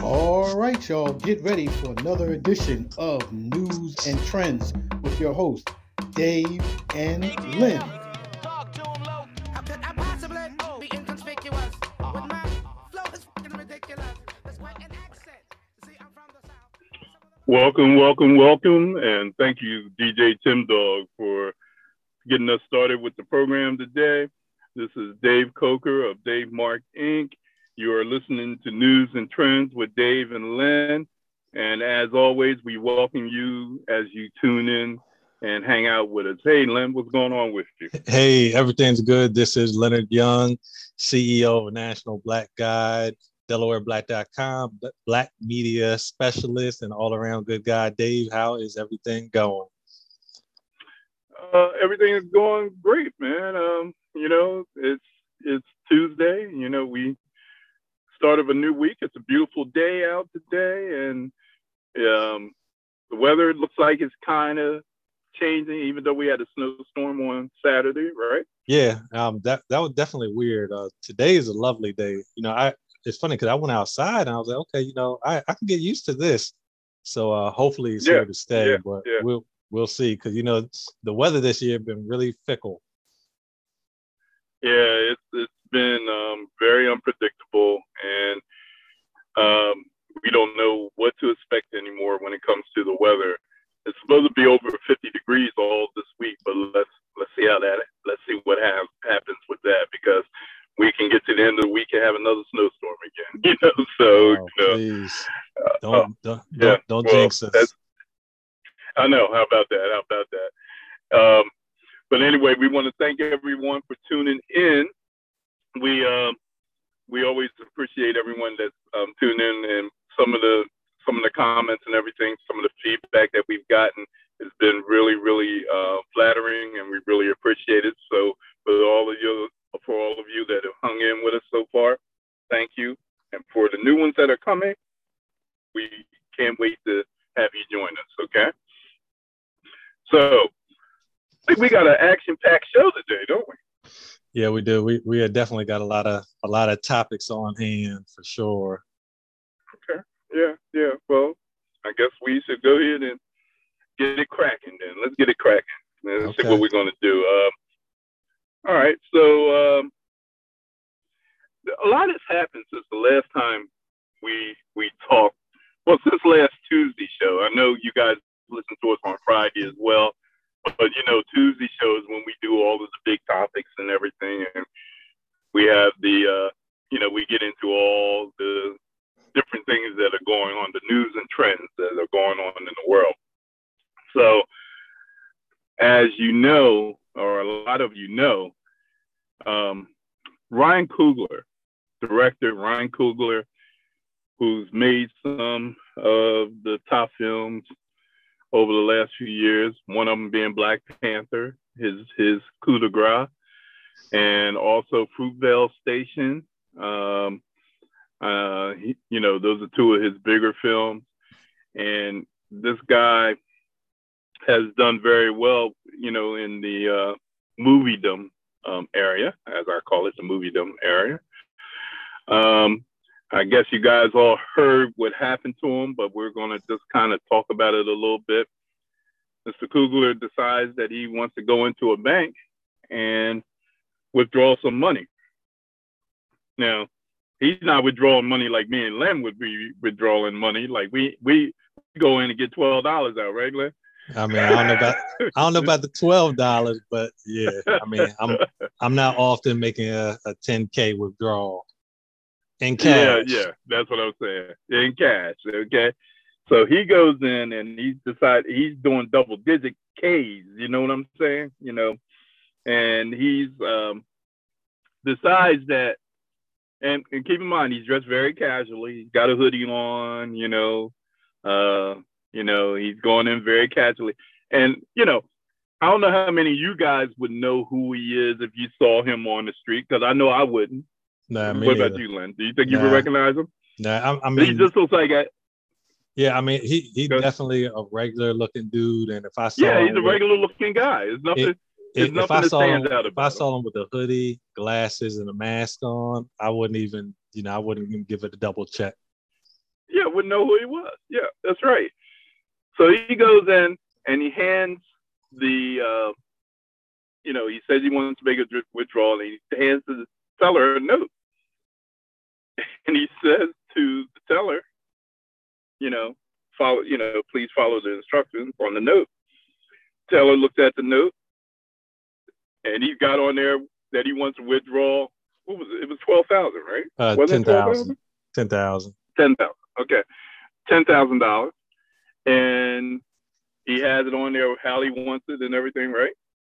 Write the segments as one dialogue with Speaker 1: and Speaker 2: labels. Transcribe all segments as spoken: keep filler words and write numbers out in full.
Speaker 1: All right, y'all, get ready for another edition of News and Trends with your hosts, Dave and Lynn.
Speaker 2: Talk to him low. How could I possibly be inconspicuous? With my flow is fucking ridiculous. That's quite an accent. See, I'm from the South.
Speaker 3: Welcome, welcome, welcome, and thank you, D J Tim Dog, for getting us started with the program today. This is Dave Coker of Dave Mark Incorporated. You are listening to News and Trends with Dave and Lynn. And as always, we welcome you as you tune in and hang out with us. Hey, Lynn, what's going on with you?
Speaker 4: Hey, everything's good. This is Leonard Young, C E O of National Black Guide, Delaware Black dot com, Black Media Specialist, and all-around good guy. Dave, how is everything going?
Speaker 3: Uh, everything is going great, man. Um, you know, it's it's Tuesday. You know, we start of a new week. It's a beautiful day out today, and um, the weather looks like it's kind of changing, even though we had a snowstorm on Saturday, right?
Speaker 4: Yeah, um, that that was definitely weird. Uh, today is a lovely day. You know, I it's funny because I went outside and I was like, okay, you know, I, I can get used to this. So uh, hopefully it's
Speaker 3: yeah,
Speaker 4: here to stay,
Speaker 3: yeah,
Speaker 4: but
Speaker 3: yeah.
Speaker 4: we'll we'll see, because you know the weather this year has been really fickle.
Speaker 3: Yeah, it's it's been um, very unpredictable, and um, we don't know what to expect anymore when it comes to the weather. It's supposed to be over fifty degrees all this week, but let's let's see how that let's see what ha- happens with that, because we can get to the end of the week and have another snowstorm again. You know, so
Speaker 4: Oh,
Speaker 3: you know,
Speaker 4: please
Speaker 3: uh,
Speaker 4: don't
Speaker 3: uh,
Speaker 4: don't
Speaker 3: yeah,
Speaker 4: don't, don't
Speaker 3: well,
Speaker 4: jinx us.
Speaker 3: that's- I know. How about that? How about that? Um, but anyway, we want to thank everyone for tuning in. We um, we always appreciate everyone that's um, tuned in, and some of the some of the comments and everything, some of the feedback that we've gotten has been really, really uh, flattering, and we really appreciate it. So for all of you, for all of you that have hung in with us so far, thank you. And for the new ones that are coming, we can't wait to have you join us. Okay. So I think we got an action-packed show today, don't we?
Speaker 4: Yeah, we do. We we have definitely got a lot of a lot of topics on hand for sure.
Speaker 3: Okay. Yeah, yeah. Well, I guess we should go ahead and get it cracking then. Let's get it cracking. Let's
Speaker 4: Okay.
Speaker 3: see what we're going to do. Um, all right. So um, a lot has happened since the last time we we talked. Well, since last Tuesday show. I know you guys listen to us on Friday as well. But, you know, Tuesday shows when we do all of the big topics and everything. And we have the, uh, you know, we get into all the different things that are going on, the news and trends that are going on in the world. So, as you know, or a lot of you know, um, Ryan Coogler, director Ryan Coogler, who's made some of the top films over the last few years, one of them being Black Panther, his his coup de grace, and also Fruitvale Station. Um, uh, he, you know, those are two of his bigger films. And this guy has done very well, you know, in the uh, moviedom um, area, as I call it, the moviedom area. Um, I guess you guys all heard what happened to him, but we're going to just kind of talk about it a little bit. Mister Coogler decides that he wants to go into a bank and withdraw some money. Now, he's not withdrawing money like me and Len would be withdrawing money. Like we we go in and get twelve dollars out, right, Len?
Speaker 4: I mean, I don't know about I don't know about the twelve dollars, but yeah, I mean, I'm I'm not often making a, a ten K withdrawal in cash.
Speaker 3: Yeah, yeah, that's what I'm saying. In cash, okay. So he goes in and he decides he's doing double digit K's. You know what I'm saying? You know, and he's um, decides that, and, and keep in mind he's dressed very casually. He's got a hoodie on. You know, uh, you know he's going in very casually, and you know. I don't know how many of you guys would know who he is if you saw him on the street, because I know I wouldn't.
Speaker 4: Nah,
Speaker 3: what about
Speaker 4: neither.
Speaker 3: you, Len? Do you think you
Speaker 4: Nah.
Speaker 3: would recognize him?
Speaker 4: Nah, I, I mean,
Speaker 3: He just looks like a,
Speaker 4: yeah, I mean, he he
Speaker 3: Good.
Speaker 4: definitely a regular looking dude, and if I saw
Speaker 3: yeah,
Speaker 4: him
Speaker 3: he's a
Speaker 4: with-
Speaker 3: regular looking guy. There's nothing.
Speaker 4: It-
Speaker 3: there's
Speaker 4: if
Speaker 3: nothing
Speaker 4: I
Speaker 3: that
Speaker 4: saw him,
Speaker 3: stands out
Speaker 4: if I
Speaker 3: about him.
Speaker 4: saw him with a hoodie, glasses, and a mask on, I wouldn't even, you know, I wouldn't even give it a double check.
Speaker 3: Yeah, wouldn't know who he was. Yeah, that's right. So he goes in and he hands the, uh, you know, he says he wants to make a withdrawal, and he hands the teller a note. And he says to the teller, you know, follow, you know, please follow the instructions on the note. Teller looked at the note, and he got on there that he wants to withdraw. What was it? It was twelve thousand, right?
Speaker 4: Uh,
Speaker 3: was
Speaker 4: ten
Speaker 3: it twelve
Speaker 4: thousand.
Speaker 3: thousand?
Speaker 4: Ten thousand.
Speaker 3: Ten thousand. Okay, ten thousand dollars, and he has it on there how he wants it and everything, right?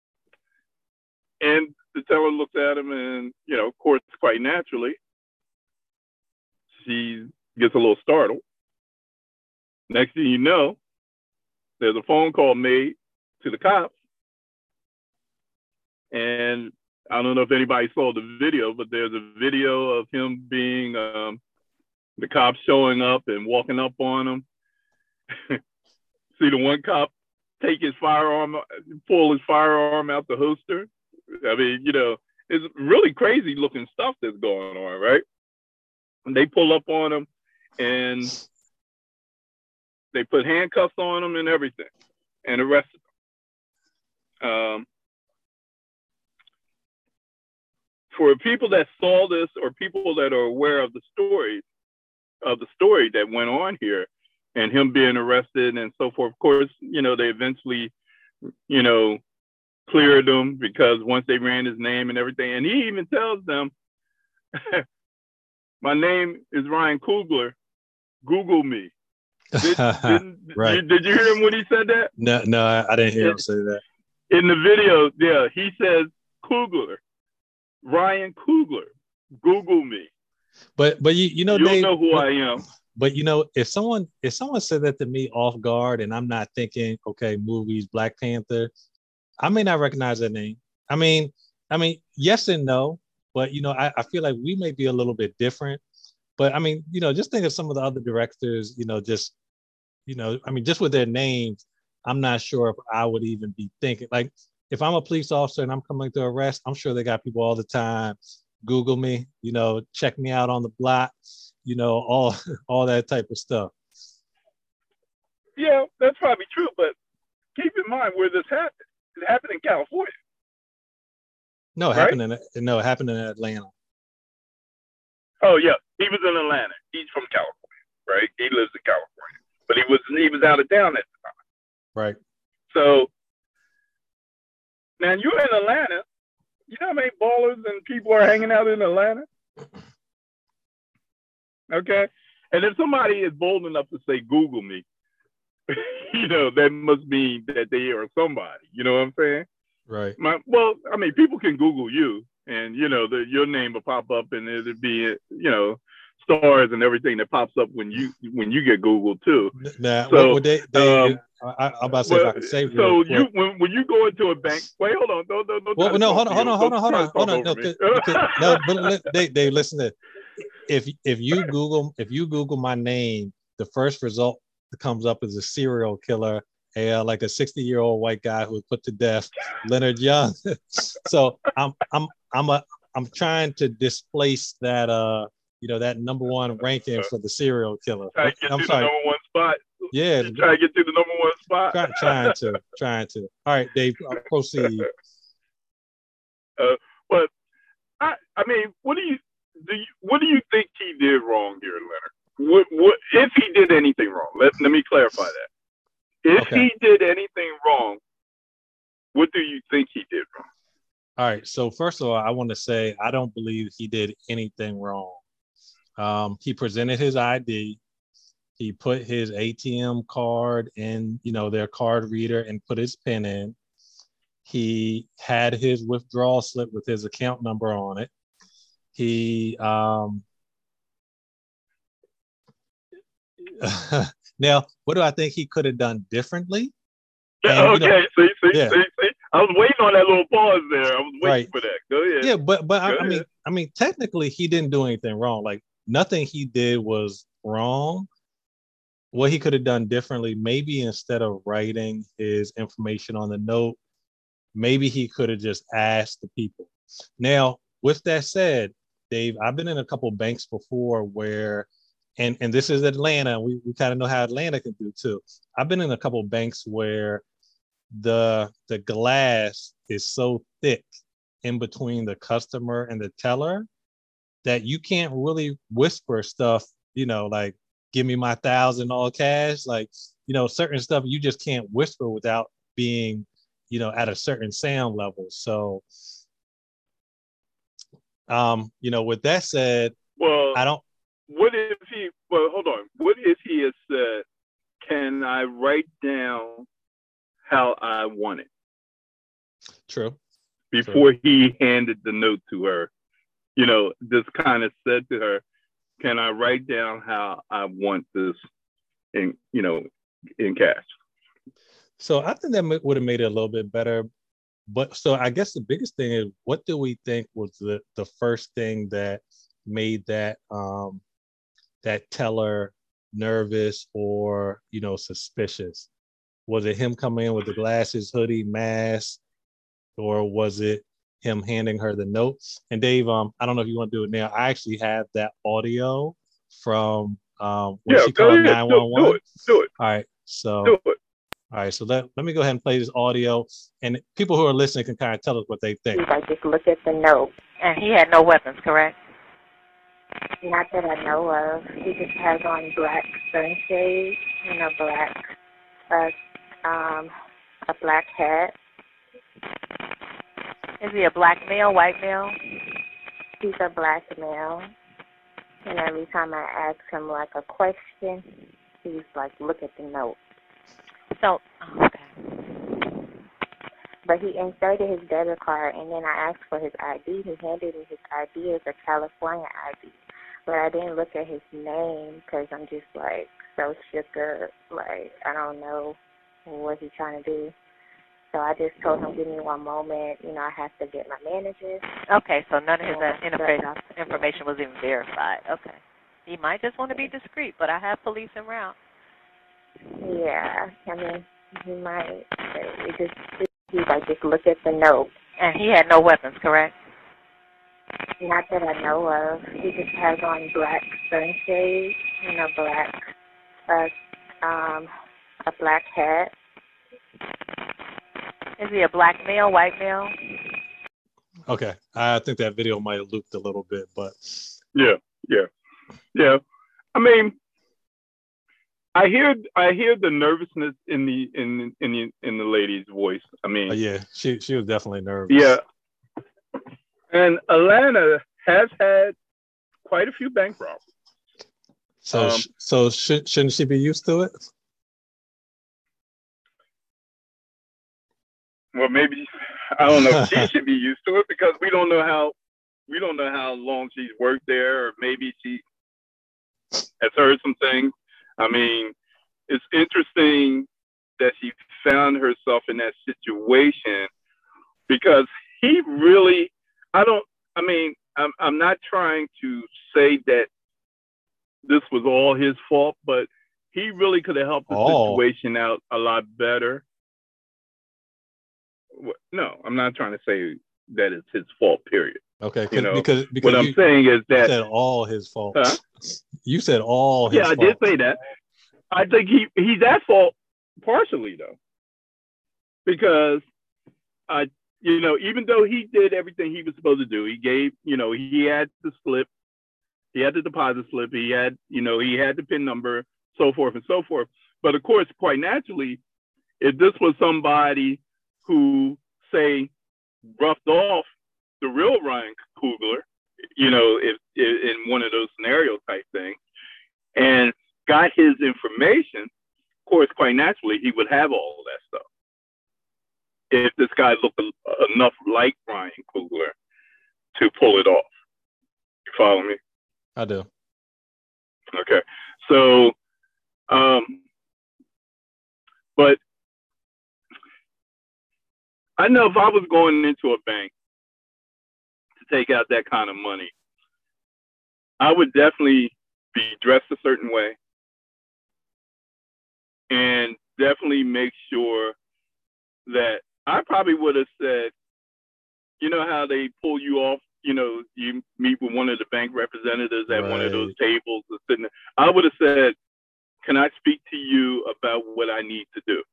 Speaker 3: And the teller looks at him, and you know, of course, quite naturally, she gets a little startled. Next thing you know, there's a phone call made to the cops, and I don't know if anybody saw the video, but there's a video of him being, um, the cops showing up and walking up on him. See the one cop take his firearm, pull his firearm out the holster. I mean, you know, it's really crazy looking stuff that's going on, right? And they pull up on him and they put handcuffs on him and everything and arrested him. Um, For people that saw this or people that are aware of the story, of the story that went on here and him being arrested and so forth, of course, you know, they eventually, you know, cleared him because once they ran his name and everything, and he even tells them, my name is Ryan Coogler, Google me. Did,
Speaker 4: right.
Speaker 3: Did, did you hear him when he said that?
Speaker 4: No, no, I, I didn't hear him say that.
Speaker 3: In the video, yeah, he says Coogler. Ryan Coogler, Google me.
Speaker 4: But but you you know
Speaker 3: you
Speaker 4: Dave,
Speaker 3: know who
Speaker 4: but,
Speaker 3: I am.
Speaker 4: But you know, if someone if someone said that to me off guard and I'm not thinking, okay, movies, Black Panther, I may not recognize that name. I mean, I mean, yes and no, but you know, I, I feel like we may be a little bit different. But I mean, you know, just think of some of the other directors, you know, just, you know, I mean, just with their names, I'm not sure if I would even be thinking like. If I'm a police officer and I'm coming to arrest, I'm sure they got people all the time. Google me, you know, check me out on the block, you know, all all that type of stuff.
Speaker 3: Yeah, that's probably true, but keep in mind where this happened. It happened in California.
Speaker 4: No, it
Speaker 3: right?
Speaker 4: happened in no, it happened in Atlanta.
Speaker 3: Oh yeah, he was in Atlanta. He's from California, right? He lives in California, but he was he was out of town at the time.
Speaker 4: Right.
Speaker 3: So. Now you're in Atlanta. You know how many ballers and people are hanging out in Atlanta? Okay. And if somebody is bold enough to say, Google me, you know, that must mean that they are somebody. You know what I'm saying?
Speaker 4: Right.
Speaker 3: My, well, I mean, people can Google you and, you know, the, your name will pop up and it'll be, you know, stars and everything that pops up when you when you get Googled too.
Speaker 4: Now,
Speaker 3: so,
Speaker 4: what they, they
Speaker 3: um,
Speaker 4: I, I'm about to say
Speaker 3: well,
Speaker 4: if I can say
Speaker 3: so
Speaker 4: real
Speaker 3: you when, when you go into a bank, wait, hold on, don't don't don't.
Speaker 4: Well, no, hold on, hold on, hold on, hold on, hold on.
Speaker 3: No,
Speaker 4: No, because, no, but li- they they listen to if if you Google if you Google my name, the first result that comes up is a serial killer, a uh, like a sixty year old white guy who was put to death, Leonard Young. So I'm I'm I'm a I'm trying to displace that uh you know that number one ranking for the serial killer.
Speaker 3: Trying to get
Speaker 4: I'm
Speaker 3: to
Speaker 4: sorry.
Speaker 3: the number one spot.
Speaker 4: Yeah,
Speaker 3: You're trying to get to the number one spot.
Speaker 4: Try, trying to, trying to. All right, Dave, I'll proceed.
Speaker 3: Uh, but I, I mean, what do you, do you, what do you think he did wrong here, Leonard? What, what, if he did anything wrong? Let, let me clarify that. If
Speaker 4: Okay.
Speaker 3: he did anything wrong, what do you think he did wrong?
Speaker 4: All right. So first of all, I want to say I don't believe he did anything wrong. Um, he presented his I D. He put his A T M card in, you know, their card reader and put his PIN in. He had his withdrawal slip with his account number on it. He um, now, what do I think he could have done differently? And,
Speaker 3: okay,
Speaker 4: you know,
Speaker 3: see, see,
Speaker 4: yeah.
Speaker 3: see, see. I was waiting on that little pause there. I was waiting
Speaker 4: Right.
Speaker 3: for that. Go ahead.
Speaker 4: Yeah, but but I,
Speaker 3: Go
Speaker 4: I mean,
Speaker 3: ahead.
Speaker 4: I mean, technically, he didn't do anything wrong. Like nothing he did was wrong. What he could have done differently, maybe instead of writing his information on the note, maybe he could have just asked the people. Now, with that said, Dave, I've been in a couple of banks before where and and this is Atlanta. We we kind of know how Atlanta can do too. I've been in a couple of banks where the the glass is so thick in between the customer and the teller that you can't really whisper stuff, you know, like give me my thousand all cash. Like, you know, certain stuff you just can't whisper without being, you know, at a certain sound level. So, um, you know, with that said,
Speaker 3: well,
Speaker 4: I don't.
Speaker 3: What if he? Well, hold on. What if he has said, "Can I write down how I want it?"
Speaker 4: True.
Speaker 3: Before
Speaker 4: True.
Speaker 3: he handed the note to her, you know, just kind of said to her, "Can I write down how I want this in, you know, in cash?"
Speaker 4: So I think that would have made it a little bit better. But so I guess the biggest thing is, what do we think was the the first thing that made that um that teller nervous or, you know, suspicious? Was it him coming in with the glasses, hoodie, mask, or was it him handing her the notes? And Dave, um, I don't know if you want to do it now. I actually have that audio from um when
Speaker 3: Yeah,
Speaker 4: she
Speaker 3: go
Speaker 4: called
Speaker 3: ahead.
Speaker 4: nine
Speaker 3: Do,
Speaker 4: one
Speaker 3: do
Speaker 4: one.
Speaker 3: it. Do it.
Speaker 4: All right, so
Speaker 3: Do it.
Speaker 4: all right, so let, let me go ahead and play this audio, and people who are listening can kind of tell us what they think.
Speaker 5: Like, just look at the note. And he had no weapons, correct? Not that I know of. He just has on black sunshades and a black, uh, um, a black hat.
Speaker 6: Is he a black male, white male?
Speaker 5: He's a black male. And every time I ask him, like, a question, he's like, look at the note.
Speaker 6: So, oh, okay.
Speaker 5: But he inserted his debit card, and then I asked for his I D. He handed me his I D as a California I D. But I didn't look at his name because I'm just, like, so shook up. Like, I don't know what he's trying to do. So I just told him, give me one moment. You know, I have to get my manager.
Speaker 6: Okay, so none of his uh, information, information was even verified. Okay. He might just want to be discreet, but I have police en route.
Speaker 5: Yeah, I mean, he might. It just, he's like, just look at the note.
Speaker 6: And he had no weapons, correct?
Speaker 5: Not that I know of. He just has on black sunshades and a black, uh, um, a black hat.
Speaker 6: Is he a black male, white male?
Speaker 4: Okay, I think that video might have looped a little bit, but
Speaker 3: yeah, yeah, yeah. I mean, I hear I hear the nervousness in the in in the in the lady's voice. I mean,
Speaker 4: uh, yeah, she she was definitely nervous.
Speaker 3: Yeah, and Atlanta has had quite a few bank robberies.
Speaker 4: So um, so should, shouldn't she be used to it?
Speaker 3: Well, maybe I don't know if she should be used to it because we don't know how we don't know how long she's worked there, or maybe she has heard some things. I mean, it's interesting that she found herself in that situation because he really, I don't, I mean, I'm, I'm not trying to say that this was all his fault, but he really could have helped the oh. situation out a lot better. No, I'm not trying to say that it's his fault, period.
Speaker 4: Okay,
Speaker 3: you know,
Speaker 4: because, because
Speaker 3: what
Speaker 4: you,
Speaker 3: I'm saying is that
Speaker 4: you said all his fault. Huh? You said all his
Speaker 3: yeah,
Speaker 4: fault.
Speaker 3: Yeah, I did say that. I think he, he's at fault partially, though. Because, uh, you know, even though he did everything he was supposed to do, he gave, you know, he had the slip, he had the deposit slip, he had, you know, he had the PIN number, so forth and so forth. But, of course, quite naturally, if this was somebody who, say, roughed off the real Ryan Coogler, you know, if, if in one of those scenario type things, and got his information, of course, quite naturally, he would have all of that stuff. If this guy looked enough like Ryan Coogler to pull it off. You follow me?
Speaker 4: I do.
Speaker 3: Okay. So, um, but I know if I was going into a bank to take out that kind of money, I would definitely be dressed a certain way and definitely make sure that I probably would have said, you know how they pull you off, you know, you meet with one of the bank representatives at
Speaker 4: right.
Speaker 3: one of those tables or sitting there, I would have said, can I speak to you about what I need to do?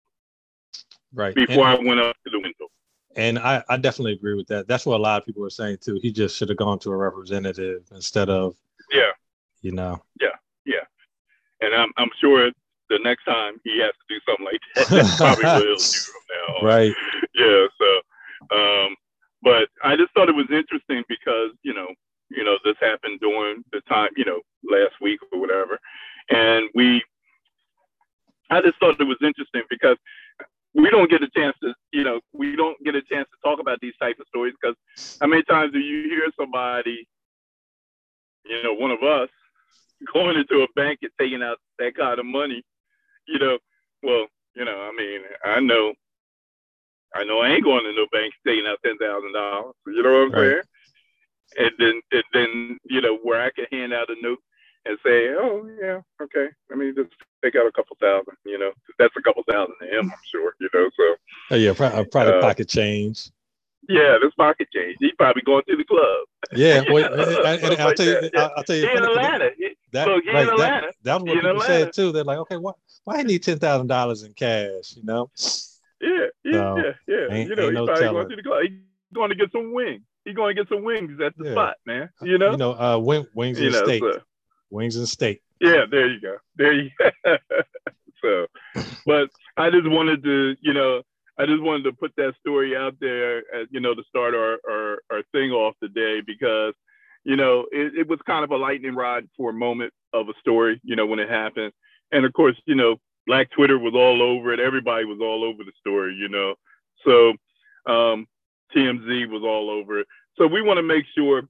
Speaker 4: Right.
Speaker 3: Before
Speaker 4: and,
Speaker 3: I went up to the window.
Speaker 4: And I, I definitely agree with that. That's what a lot of people were saying too. He just should have gone to a representative instead of,
Speaker 3: yeah,
Speaker 4: you know.
Speaker 3: Yeah, yeah. And I'm I'm sure the next time he has to do something like that, that's probably what he'll do from now on.
Speaker 4: Right.
Speaker 3: Yeah. So, um, but I just thought it was interesting because you know, you know, this happened during the time, you know, last week or whatever, and we. I just thought it was interesting because we don't get a chance to, you know, we don't get a chance to talk about these type of stories because how many times do you hear somebody, you know, one of us going into a bank and taking out that kind of money, you know, well, you know, I mean, I know, I know I ain't going to no bank taking out ten thousand dollars, you know what I'm
Speaker 4: right.
Speaker 3: saying? And then, and then, you know, where I can hand out a note and say, oh, yeah, okay, let me just take out a couple thousand, you know, that's a couple thousand to him, I'm sure, you know, so.
Speaker 4: Oh, yeah, probably uh, pocket change.
Speaker 3: Yeah, that's pocket change. He's probably going to the club.
Speaker 4: Yeah, well, and, and I'll,
Speaker 3: like
Speaker 4: tell you,
Speaker 3: yeah.
Speaker 4: I'll tell you,
Speaker 3: in Atlanta.
Speaker 4: That,
Speaker 3: Look,
Speaker 4: right,
Speaker 3: in Atlanta.
Speaker 4: That, that was what people said too. They're like, okay, why, why I need ten thousand dollars in cash, you know?
Speaker 3: Yeah, yeah,
Speaker 4: so,
Speaker 3: yeah, yeah.
Speaker 4: Ain't,
Speaker 3: you know, he's
Speaker 4: no
Speaker 3: probably
Speaker 4: telling.
Speaker 3: going to the club. He's going to get some wings. He's going to get some wings at the
Speaker 4: yeah.
Speaker 3: spot, man. You know?
Speaker 4: You know, uh, wing, wings
Speaker 3: you
Speaker 4: and
Speaker 3: know,
Speaker 4: steak.
Speaker 3: So.
Speaker 4: Wings and steak.
Speaker 3: Yeah, there you go. There you go. So, but I just wanted to, you know, I just wanted to put that story out there, as, you know, to start our, our, our thing off today because, you know, it, it was kind of a lightning rod for a moment of a story, you know, when it happened. And of course, you know, Black Twitter was all over it. Everybody was all over the story, you know. So um, T M Z was all over it. So we want to make sure,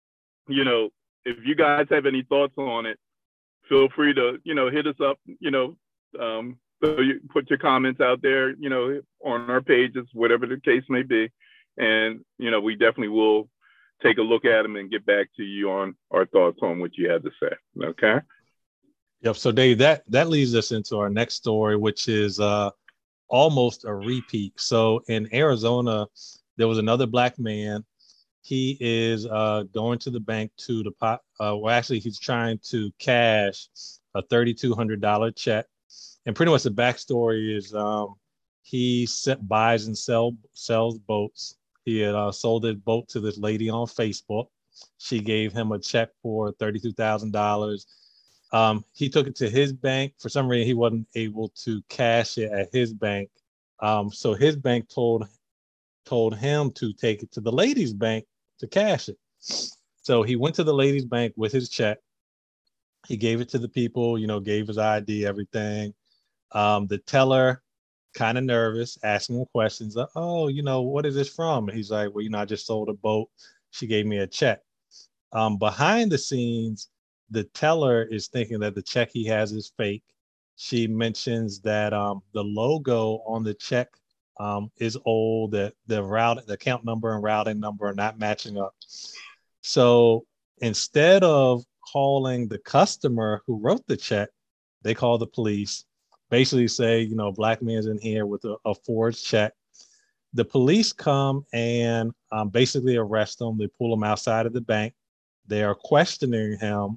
Speaker 3: you know, if you guys have any thoughts on it, feel free to, you know, hit us up, you know, um, so you put your comments out there, you know, on our pages, whatever the case may be. And, you know, we definitely will take a look at them and get back to you on our thoughts on what you had to say. Okay.
Speaker 4: Yep. So Dave, that, that leads us into our next story, which is uh, almost a repeat. So in Arizona, there was another Black man. He is uh, going to the bank to deposit. Uh, well, actually, he's trying to cash a thirty-two hundred dollars check. And pretty much the backstory is um, he set, buys and sell, sells boats. He had uh, sold his boat to this lady on Facebook. She gave him a check for thirty-two thousand dollars. Um, he took it to his bank. For some reason, he wasn't able to cash it at his bank. Um, so his bank told told him to take it to the lady's bank to cash it. So he went to the lady's bank with his check. He gave it to the people, you know, gave his I D, everything. Um, the teller, kind of nervous, asking him questions. Like, oh, you know, what is this from? And he's like, well, you know, I just sold a boat. She gave me a check. Um, behind the scenes, the teller is thinking that the check he has is fake. She mentions that um, the logo on the check um, is old, that the route, the account number and routing number are not matching up. So instead of calling the customer who wrote the check, they call the police, basically say, you know, Black man's in here with a, a forged check. The police come and um, basically arrest him. They pull him outside of the bank. They are questioning him.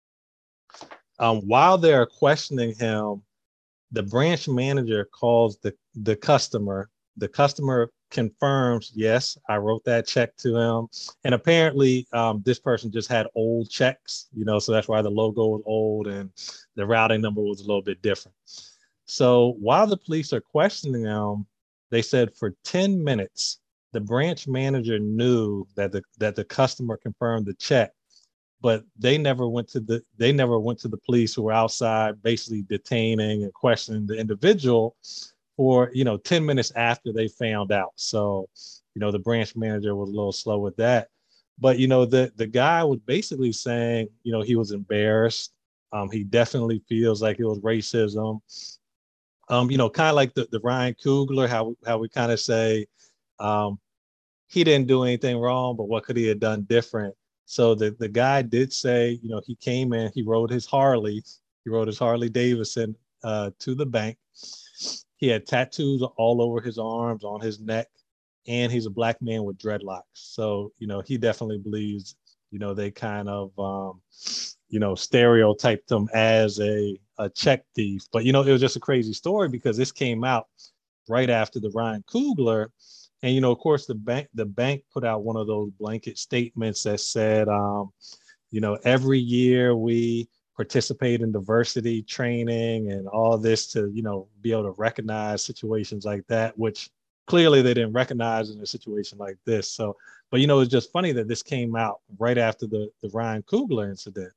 Speaker 4: Um, while they're questioning him, the branch manager calls the, the customer. The customer confirms, yes, I wrote that check to him. And apparently um, this person just had old checks, you know, so that's why the logo was old and the routing number was a little bit different. So while the police are questioning them, they said for ten minutes, the branch manager knew that the, that the customer confirmed the check, but they never went to the, they never went to the police who were outside basically detaining and questioning the individual for, you know, ten minutes after they found out. So, you know, the branch manager was a little slow with that. But, you know, the, the guy was basically saying, you know, he was embarrassed. Um, he definitely feels like it was racism. Um, you know, kind of like the, the Ryan Coogler, how, how we kind of say um, he didn't do anything wrong, but what could he have done different? So the, the guy did say, you know, he came in, he rode his Harley, he rode his Harley Davidson uh, to the bank. He had tattoos all over his arms, on his neck. and he's a black man with dreadlocks. So, you know, he definitely believes, you know, they kind of, um, you know, stereotyped him as a, a check thief. But, you know, it was just a crazy story because this came out right after the Ryan Coogler. And, you know, of course, the bank, the bank put out one of those blanket statements that said, um, you know, every year we participate in diversity training and all this to, you know, be able to recognize situations like that, which clearly they didn't recognize in a situation like this. So, but, you know, it's just funny that this came out right after the, the Ryan Coogler incident.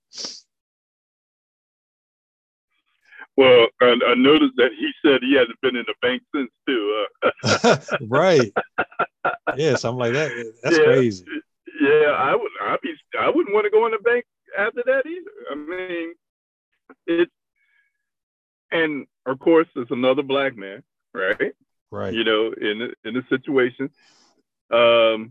Speaker 3: Well, I, I noticed that he said he hasn't been in the bank since too. Uh.
Speaker 4: Right. Yeah, something like that. That's
Speaker 3: yeah,
Speaker 4: crazy.
Speaker 3: Yeah, I would. I'd be. I wouldn't want to go in the bank after that either. I mean, it. And of course, it's another black man, right?
Speaker 4: Right.
Speaker 3: You know, in in a situation, um,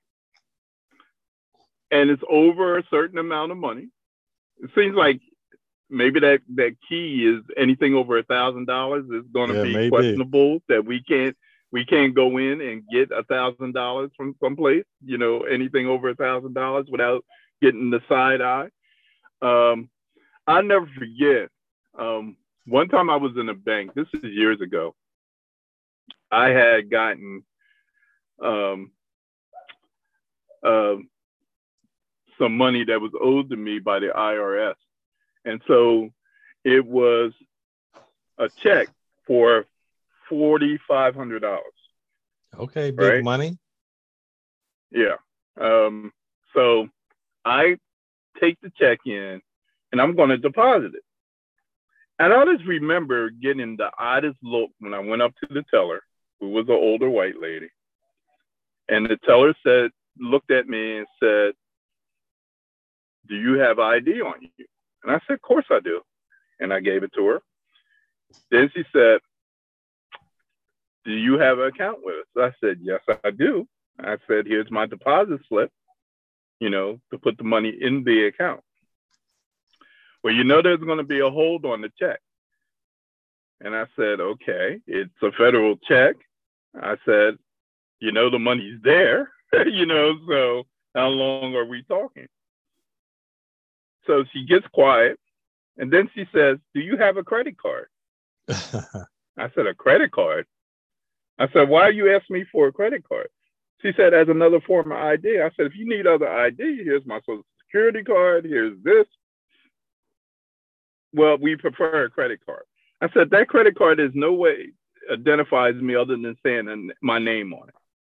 Speaker 3: and it's over a certain amount of money. It seems like maybe that, that key is anything over a thousand dollars is going to
Speaker 4: yeah,
Speaker 3: be
Speaker 4: maybe.
Speaker 3: questionable. That we can't we can't go in and get a thousand dollars from someplace. You know, anything over a thousand dollars without getting the side eye. Um, I'll never forget. Um, one time I was in a bank. This is years ago. I had gotten um, uh, some money that was owed to me by the I R S. And so it was a check for four thousand five hundred dollars.
Speaker 4: Okay, big
Speaker 3: right?
Speaker 4: money.
Speaker 3: Yeah. Um, so I take the check in and I'm going to deposit it. And I just remember getting the oddest look when I went up to the teller, who was an older white lady. And the teller said, looked at me and said, "Do you have I D on you?" And I said, "Of course I do." And I gave it to her. Then she said, "Do you have an account with us?" I said, "Yes, I do." I said, "Here's my deposit slip, you know, to put the money in the account." "Well, you know, there's going to be a hold on the check." And I said, "Okay, it's a federal check." I said, "You know, the money's there, you know, so how long are we talking?" So she gets quiet. And then she says, "Do you have a credit card?" I said, "A credit card?" I said, "Why are you asking me for a credit card?" She said, "As another form of I D." I said, "If you need other I D, here's my social security card. Here's this." "Well, we prefer a credit card." I said, "That credit card is no way identifies me other than saying my name on it."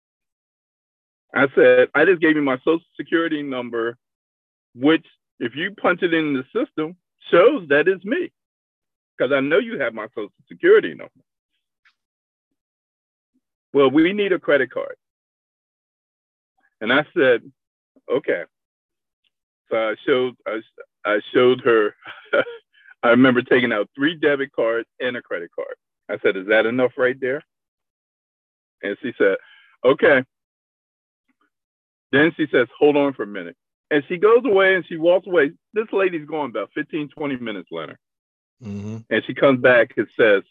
Speaker 3: I said, "I just gave you my social security number, which if you punch it in the system, shows that it's me, because I know you have my social security number." "Well, we need a credit card." And I said, "Okay." So I showed, I, I showed her, I remember taking out three debit cards and a credit card. I said, "Is that enough right there?" And she said, "Okay." Then she says, "Hold on for a minute." And she goes away and she walks away. This lady's going about fifteen, twenty minutes later.
Speaker 4: Mm-hmm.
Speaker 3: And she comes back and says,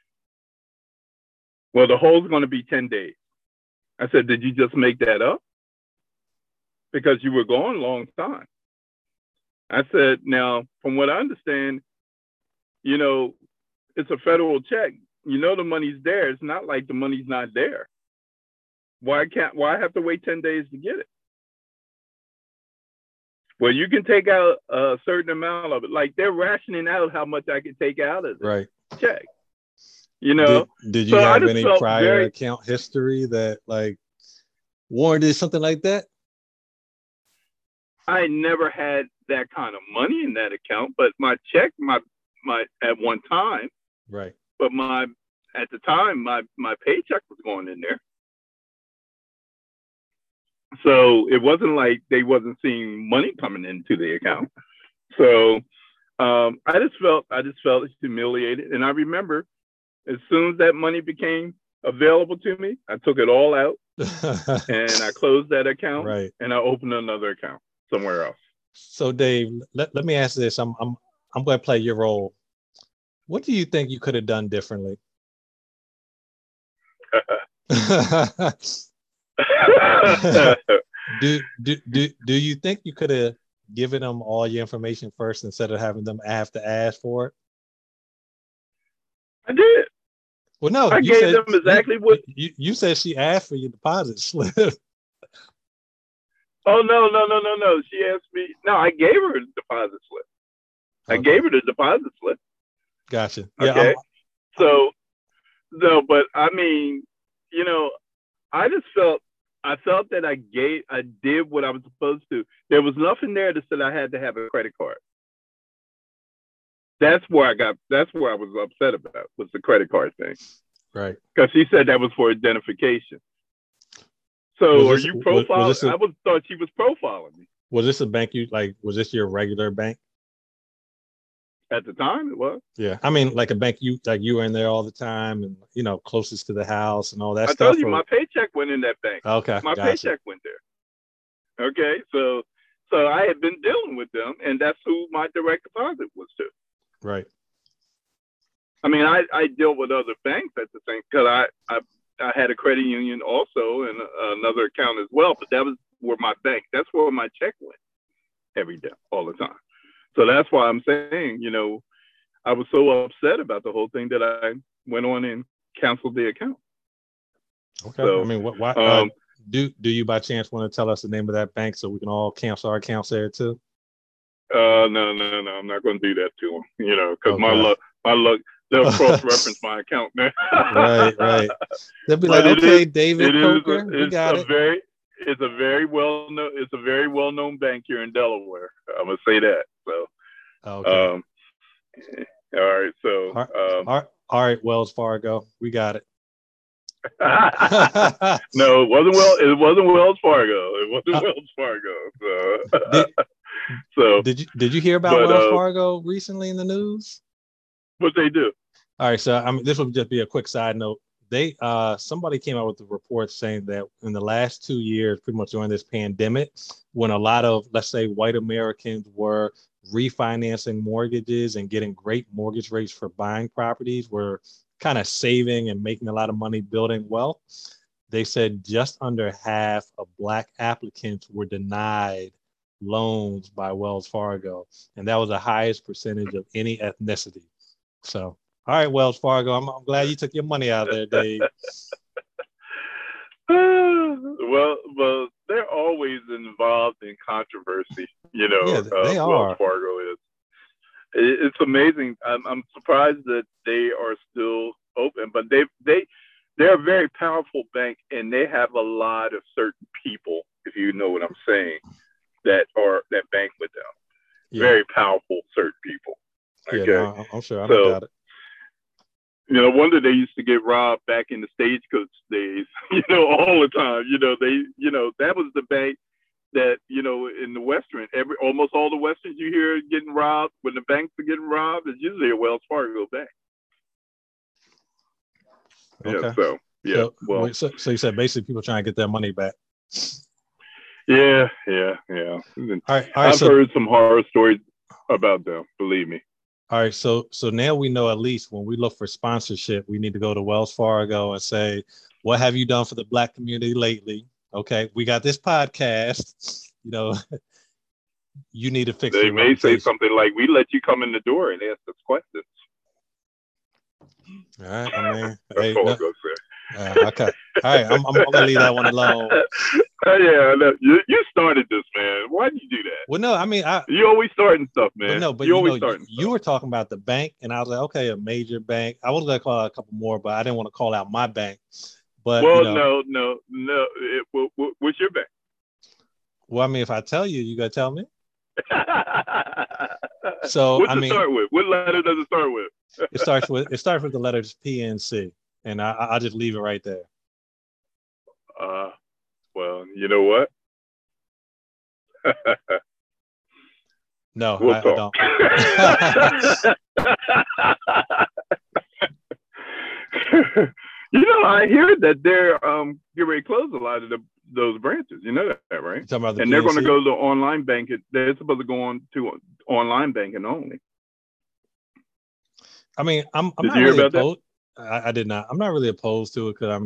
Speaker 3: "Well, the hold's going to be ten days. I said, "Did you just make that up? Because you were gone a long time." I said, "Now, from what I understand, you know, it's a federal check. You know, the money's there. It's not like the money's not there. Why can't, why have to wait ten days to get it?" "Well, you can take out a certain amount of it." Like, they're rationing out how much I can take out of the
Speaker 4: Right.
Speaker 3: check. You know?
Speaker 4: Did, did you
Speaker 3: So
Speaker 4: have any prior
Speaker 3: very...
Speaker 4: account history that, like, warranted something like that?
Speaker 3: I never had that kind of money in that account, but my check, my my at one time,
Speaker 4: right.
Speaker 3: But my at the time, my my paycheck was going in there, so it wasn't like they wasn't seeing money coming into the account. So um, I just felt I just felt humiliated, and I remember as soon as that money became available to me, I took it all out and I closed that account,
Speaker 4: right.
Speaker 3: And I opened another account somewhere else.
Speaker 4: So Dave, let, let me ask this. I'm I'm I'm going to play your role. What do you think you could have done differently? do, do do do you think you could have given them all your information first instead of having them have to ask for it?
Speaker 3: I did.
Speaker 4: Well, no,
Speaker 3: I
Speaker 4: you
Speaker 3: gave
Speaker 4: said,
Speaker 3: them exactly
Speaker 4: you,
Speaker 3: what.
Speaker 4: you, you said she asked for your deposit slip.
Speaker 3: Oh no no no no no! She asked me. No, I gave her the deposit slip. I
Speaker 4: Okay.
Speaker 3: gave her the deposit slip.
Speaker 4: Gotcha. Yeah.
Speaker 3: Okay.
Speaker 4: I'm,
Speaker 3: So no, but I mean, you know, I just felt I felt that I gave I did what I was supposed to. There was nothing there that said I had to have a credit card. That's where I got. That's where I was upset about was the credit card thing.
Speaker 4: right.
Speaker 3: Because she said that was for identification. So
Speaker 4: Was
Speaker 3: are
Speaker 4: this-
Speaker 3: you
Speaker 4: was- was
Speaker 3: profiling?
Speaker 4: this a-
Speaker 3: I was thought she was profiling me
Speaker 4: Was this a bank you like? Was this your regular bank?
Speaker 3: at the time. It was.
Speaker 4: Yeah. I mean, like a bank you like you were in there all the time, and you know, closest to the house and all that
Speaker 3: I
Speaker 4: stuff.
Speaker 3: told you
Speaker 4: or-
Speaker 3: my paycheck went in that bank.
Speaker 4: Okay.
Speaker 3: My
Speaker 4: Gotcha.
Speaker 3: paycheck went there. Okay, so so I had been dealing with them, and that's who my direct deposit was to.
Speaker 4: Right.
Speaker 3: I mean, I, I deal with other banks at the same because I, I I had a credit union also and another account as well, but that was where my bank. That's where my check went every day, all the time. So that's why I'm saying, you know, I was so upset about the whole thing that I went on and canceled the account.
Speaker 4: Okay.
Speaker 3: So,
Speaker 4: I mean, what? Why?
Speaker 3: Um,
Speaker 4: uh, do Do you by chance want to tell us the name of that bank so we can all cancel our accounts there too?
Speaker 3: uh, no, no, no, I'm not going to do that to them, you know, because my
Speaker 4: Okay.
Speaker 3: luck, my luck, they'll cross-reference my account now.
Speaker 4: Right. Right. They'll be
Speaker 3: But
Speaker 4: like,
Speaker 3: it
Speaker 4: okay,
Speaker 3: is-
Speaker 4: David
Speaker 3: It is.
Speaker 4: Coker,
Speaker 3: A,
Speaker 4: we
Speaker 3: it's
Speaker 4: got
Speaker 3: a
Speaker 4: it.
Speaker 3: very. It's a very well known. It's a very well known bank here in Delaware. I'm gonna say that. So,
Speaker 4: Okay.
Speaker 3: um, all right. So,
Speaker 4: All
Speaker 3: um,
Speaker 4: all right. All right. Wells Fargo, we got it.
Speaker 3: no, it wasn't well. It wasn't Wells Fargo. It wasn't
Speaker 4: Uh,
Speaker 3: Wells Fargo. So,
Speaker 4: Did,
Speaker 3: so
Speaker 4: did you Did you hear about
Speaker 3: But,
Speaker 4: Wells
Speaker 3: uh,
Speaker 4: Fargo recently in the news?
Speaker 3: what they do?
Speaker 4: All right, so I mean, this will just be a quick side note. They, uh, somebody came out with a report saying that in the last two years, pretty much during this pandemic, when a lot of, let's say, white Americans were refinancing mortgages and getting great mortgage rates for buying properties, were kind of saving and making a lot of money building wealth. They said just under half of Black applicants were denied loans by Wells Fargo, and that was the highest percentage of any ethnicity. So. All right, Wells Fargo. I'm, I'm glad you took your money out of there, Dave.
Speaker 3: well, well, they're always involved in controversy. You know,
Speaker 4: Yeah, they
Speaker 3: uh,
Speaker 4: are.
Speaker 3: Wells Fargo is. It, it's amazing. I'm, I'm surprised that they are still open, but they they they're a very powerful bank, and they have a lot of certain people, if you know what I'm saying, that are that bank with them.
Speaker 4: Yeah.
Speaker 3: Very powerful certain people.
Speaker 4: Yeah,
Speaker 3: Okay.
Speaker 4: no, I'm sure. I don't
Speaker 3: So-
Speaker 4: doubt it.
Speaker 3: You know, wonder they used to get robbed back in the stagecoach days, you know, all the time. You know, they, you know, that was the bank that, you know, in the Western, every almost all the Westerns you hear getting robbed, when the banks are getting robbed, it's usually a Wells Fargo bank.
Speaker 4: Okay.
Speaker 3: Yeah, so, yeah,
Speaker 4: So,
Speaker 3: well,
Speaker 4: wait, so, so you said basically people trying to get their money back.
Speaker 3: yeah, yeah, yeah.
Speaker 4: All right. All right.
Speaker 3: I've
Speaker 4: So,
Speaker 3: heard some horror stories about them, believe me.
Speaker 4: all right. So, so now we know at least when we look for sponsorship, we need to go to Wells Fargo and say, what have you done for the Black community lately? Okay. We got this podcast, you know, you need to fix
Speaker 3: They
Speaker 4: your
Speaker 3: may say
Speaker 4: reputation.
Speaker 3: something like, we let you come in the door and ask us questions.
Speaker 4: All right. I mean,
Speaker 3: That's
Speaker 4: hey,
Speaker 3: all
Speaker 4: no,
Speaker 3: I'm going to say.
Speaker 4: uh, okay. All right. I'm, I'm, I'm going to leave that one alone.
Speaker 3: Uh, yeah, I know. You, you started this, man. Why did you do that?
Speaker 4: Well, no, I mean, I,
Speaker 3: You always starting stuff, man.
Speaker 4: But no, but
Speaker 3: you
Speaker 4: you,
Speaker 3: always
Speaker 4: know, you,
Speaker 3: starting
Speaker 4: you were talking about the bank, and I was like, okay, a major bank. I was gonna call out a couple more, but I didn't want to call out my bank. But
Speaker 3: Well,
Speaker 4: you know,
Speaker 3: no, no, no. It, what, what, what's your bank?
Speaker 4: well, I mean, if I tell you, you gotta tell me. So
Speaker 3: What's
Speaker 4: I
Speaker 3: it
Speaker 4: mean,
Speaker 3: start with? What letter does it start with?
Speaker 4: it starts with it starts with the letters P and C, and I, I'll just leave it right there.
Speaker 3: Uh, well, you know what?
Speaker 4: No,
Speaker 3: We'll
Speaker 4: I, I
Speaker 3: talk.
Speaker 4: don't.
Speaker 3: You know, I hear that they're um getting ready to close a lot of the, those branches. You know that, right?
Speaker 4: You talking about the
Speaker 3: And they're going to
Speaker 4: P N C?
Speaker 3: go to online banking. They're supposed to go on to online banking only.
Speaker 4: I mean, I'm I'm
Speaker 3: Did
Speaker 4: not
Speaker 3: you hear
Speaker 4: really
Speaker 3: about that?
Speaker 4: opposed. I, I did not. I'm not really opposed to it because I mean, I,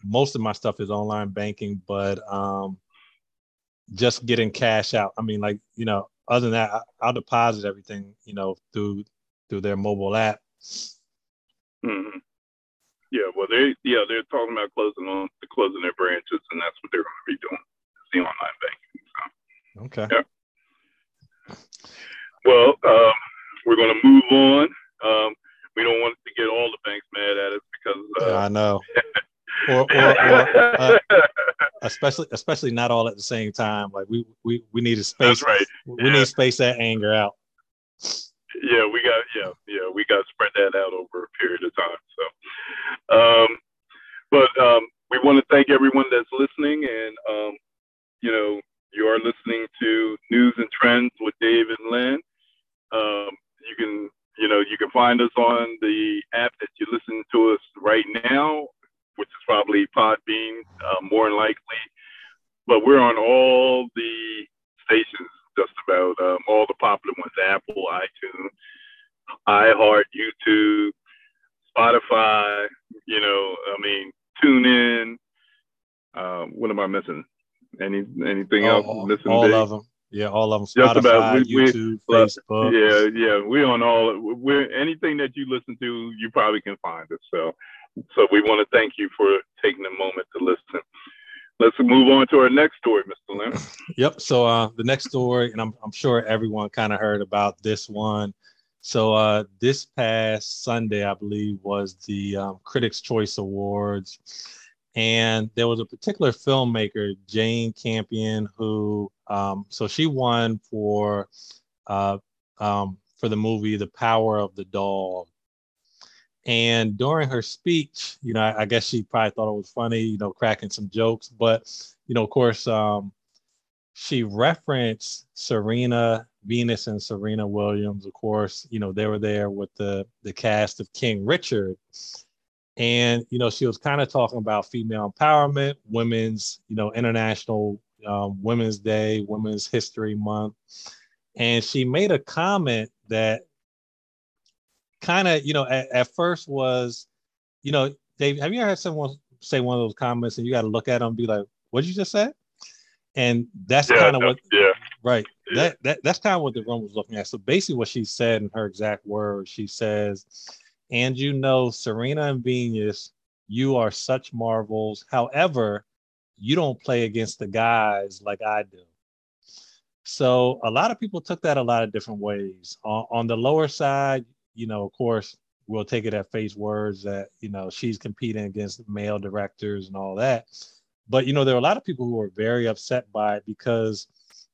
Speaker 4: most of my stuff is online banking, but um, just getting cash out. I mean, like, you know, other than that, I, I'll deposit everything, you know, through through their mobile app.
Speaker 3: Mm-hmm. Yeah, well, they yeah they're talking about closing on closing their branches, and that's what they're going to be doing. It's the online banking. So.
Speaker 4: Okay.
Speaker 3: Yeah. Well, um, we're going to move on. Um, we don't want to get all the banks mad at us because. Uh,
Speaker 4: yeah, I know. or or, or uh, especially especially not all at the same time. Like we we we need a space.
Speaker 3: That's right.
Speaker 4: We
Speaker 3: yeah.
Speaker 4: need to space that anger out.
Speaker 3: Yeah, we got yeah yeah we got to spread that out over a period of time. So, um, but um, we want to thank everyone that's listening, and um, you know, you are listening to News and Trends with Dave and Lynn. Um, you can you know you can find us on the app that you listen to us right now, which is probably Podbean, uh, more than likely. But we're on all the stations, just about um, all the popular ones: Apple, iTunes, iHeart, YouTube, Spotify. You know, I mean, TuneIn. Um, what am I missing? Any anything
Speaker 4: all,
Speaker 3: else missing?
Speaker 4: All
Speaker 3: big?
Speaker 4: of them. Yeah, all of them.
Speaker 3: Spotify, just about, we,
Speaker 4: YouTube,
Speaker 3: we,
Speaker 4: Facebook.
Speaker 3: Yeah, yeah. We're on all. We're anything that you listen to, you probably can find us. So, so we want to thank you for taking a moment to listen. Let's move on to our next story, Mister Lynn.
Speaker 4: Yep. So uh, the next story, and I'm I'm sure everyone kind of heard about this one. So uh, this past Sunday, I believe, was the um, Critics' Choice Awards, and there was a particular filmmaker, Jane Campion, who um, so she won for uh, um, for the movie The Power of the Dog. And during her speech, you know, I, I guess she probably thought it was funny, you know, cracking some jokes. But, you know, of course, um, she referenced Serena, Venus and Serena Williams. Of course, you know, they were there with the, the cast of King Richard. And, you know, she was kind of talking about female empowerment, women's, you know, International um, Women's Day, Women's History Month. And she made a comment that kind of, you know, at, at first was, you know, Dave, have you ever had someone say one of those comments and you got to look at them and be like, what did you just say? And that's
Speaker 3: yeah,
Speaker 4: kind of what,
Speaker 3: yeah,
Speaker 4: right.
Speaker 3: Yeah.
Speaker 4: That, that That's kind of what the room was looking at. So basically what she said in her exact words, she says, and you know, Serena and Venus, you are such marvels. However, you don't play against the guys like I do. So a lot of people took that a lot of different ways. On, on the lower side, you know, of course, we'll take it at face words that, you know, she's competing against male directors and all that. But, you know, there are a lot of people who are very upset by it because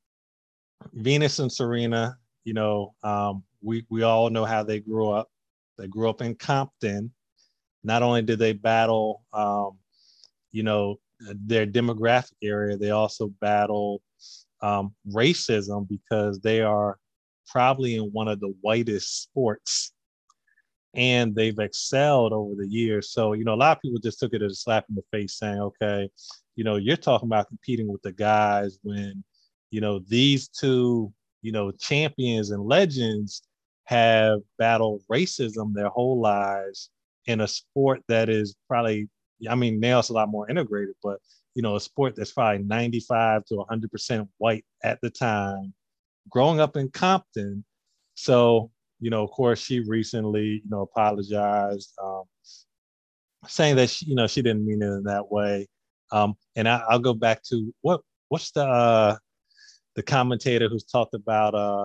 Speaker 4: Venus and Serena, you know, um, we, we all know how they grew up. They grew up in Compton. Not only did they battle, um, you know, their demographic area, they also battled um, racism because they are probably in one of the whitest sports, and they've excelled over the years. So, you know, a lot of people just took it as a slap in the face saying, okay, you know, you're talking about competing with the guys when, you know, these two, you know, champions and legends have battled racism their whole lives in a sport that is probably, I mean, now it's a lot more integrated, but, you know, a sport that's probably ninety-five to one hundred percent white at the time, growing up in Compton. So, you know, of course, she recently, you know, apologized, um, saying that, she, you know, she didn't mean it in that way. Um, and I, I'll go back to what what's the uh, the commentator who's talked about uh,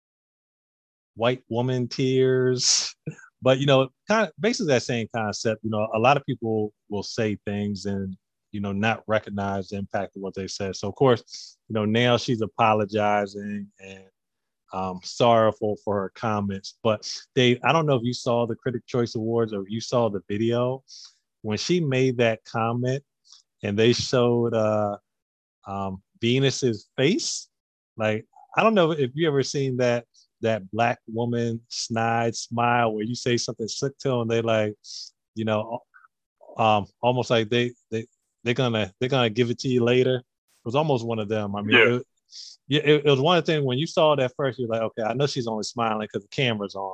Speaker 4: white woman tears. But, you know, kind of basically that same concept. You know, a lot of people will say things and, you know, not recognize the impact of what they said. So, of course, you know, now she's apologizing and um, sorrowful for her comments. But Dave, I don't know if you saw the Critics' Choice Awards or if you saw the video when she made that comment and they showed uh, um, Venus's face. Like, I don't know if you ever seen that that black woman snide smile where you say something slick to them, they like, you know, um, almost like they they they're gonna they're gonna give it to you later. It was almost one of them. I mean,
Speaker 3: yeah.
Speaker 4: it, Yeah, it, it was one of the things when you saw it at first, you're like, okay, I know she's only smiling because the camera's on.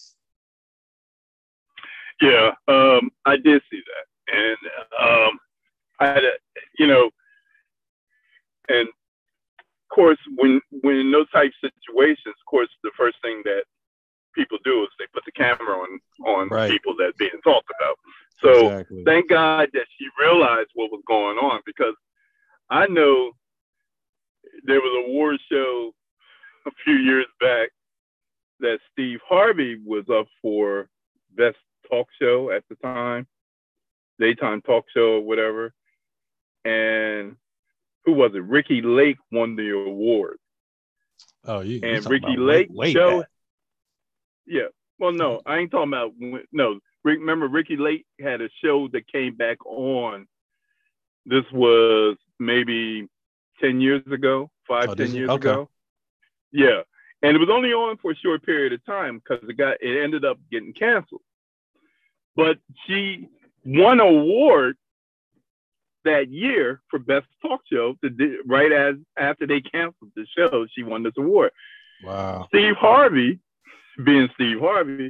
Speaker 3: Yeah, um, I did see that, and um, I had a, you know, and of course, when when in those type situations, of course, the first thing that people do is they put the camera on on
Speaker 4: Right.
Speaker 3: people that's being talked about. So
Speaker 4: Exactly.
Speaker 3: thank God that she realized what was going on, because I know there was a award show a few years back that Steve Harvey was up for best talk show at the time, daytime talk show or whatever. And who was it? Ricky Lake won the award.
Speaker 4: Oh, you, you
Speaker 3: And
Speaker 4: talking
Speaker 3: Ricky
Speaker 4: about
Speaker 3: Lake
Speaker 4: way, way
Speaker 3: show,
Speaker 4: back.
Speaker 3: yeah. Well, no, I ain't talking about, no. Remember, Ricky Lake had a show that came back on. This was maybe ten years ago, five,
Speaker 4: Oh,
Speaker 3: ten
Speaker 4: did you?
Speaker 3: years
Speaker 4: Okay.
Speaker 3: ago. Yeah. And it was only on for a short period of time because it got, it ended up getting canceled. But she won an award that year for best talk show. To, right as after they canceled the show, she won this award.
Speaker 4: Wow.
Speaker 3: Steve Harvey, being Steve Harvey,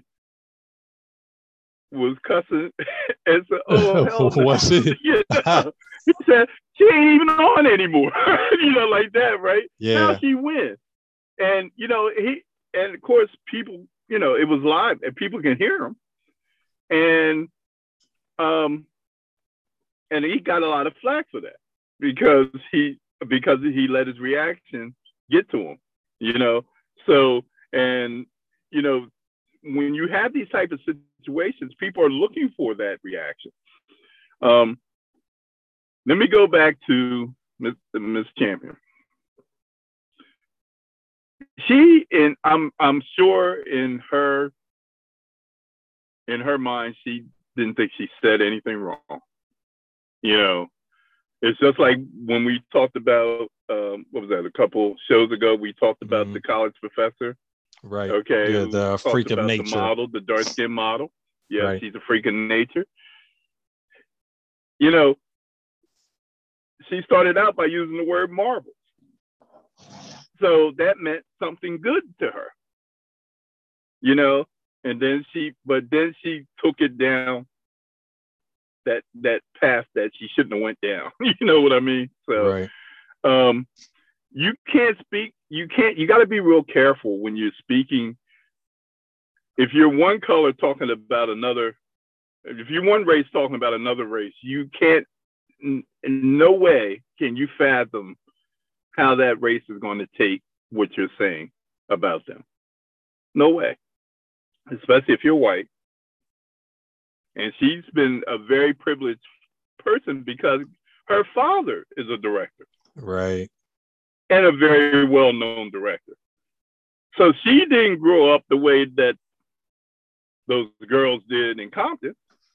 Speaker 3: was cussing and said, "Oh hell no!"
Speaker 4: What's it?
Speaker 3: You know? He said she ain't even on anymore. You know, like that, right?
Speaker 4: Yeah.
Speaker 3: Now she wins, and you know he, and of course people, you know, it was live and people can hear him, and um, and he got a lot of flack for that because he because he let his reaction get to him, you know. So, and you know, when you have these type of situations, people are looking for that reaction. Um, let me go back to Miss Miss Champion. She, and I'm I'm sure in her in her mind, she didn't think she said anything wrong. You know, it's just like when we talked about um, what was that? A couple shows ago, we talked about
Speaker 4: Mhm.
Speaker 3: the college professor.
Speaker 4: Right.
Speaker 3: Okay.
Speaker 4: Yeah,
Speaker 3: who
Speaker 4: the
Speaker 3: talked
Speaker 4: freak of
Speaker 3: about
Speaker 4: nature.
Speaker 3: The model, the dark skin model. Yeah,
Speaker 4: Right.
Speaker 3: she's a freak of nature. You know, she started out by using the word marbles. So that meant something good to her. You know, and then she, but then she took it down that that path that she shouldn't have went down. You know what I mean? So
Speaker 4: Right.
Speaker 3: um, you can't speak. You can't. You got to be real careful when you're speaking. If you're one color talking about another, if you're one race talking about another race, you can't. In, in no way can you fathom how that race is going to take what you're saying about them. No way. Especially if you're white. And she's been a very privileged person because her father is a director.
Speaker 4: Right.
Speaker 3: And a very well-known director. So she didn't grow up the way that those girls did in Compton.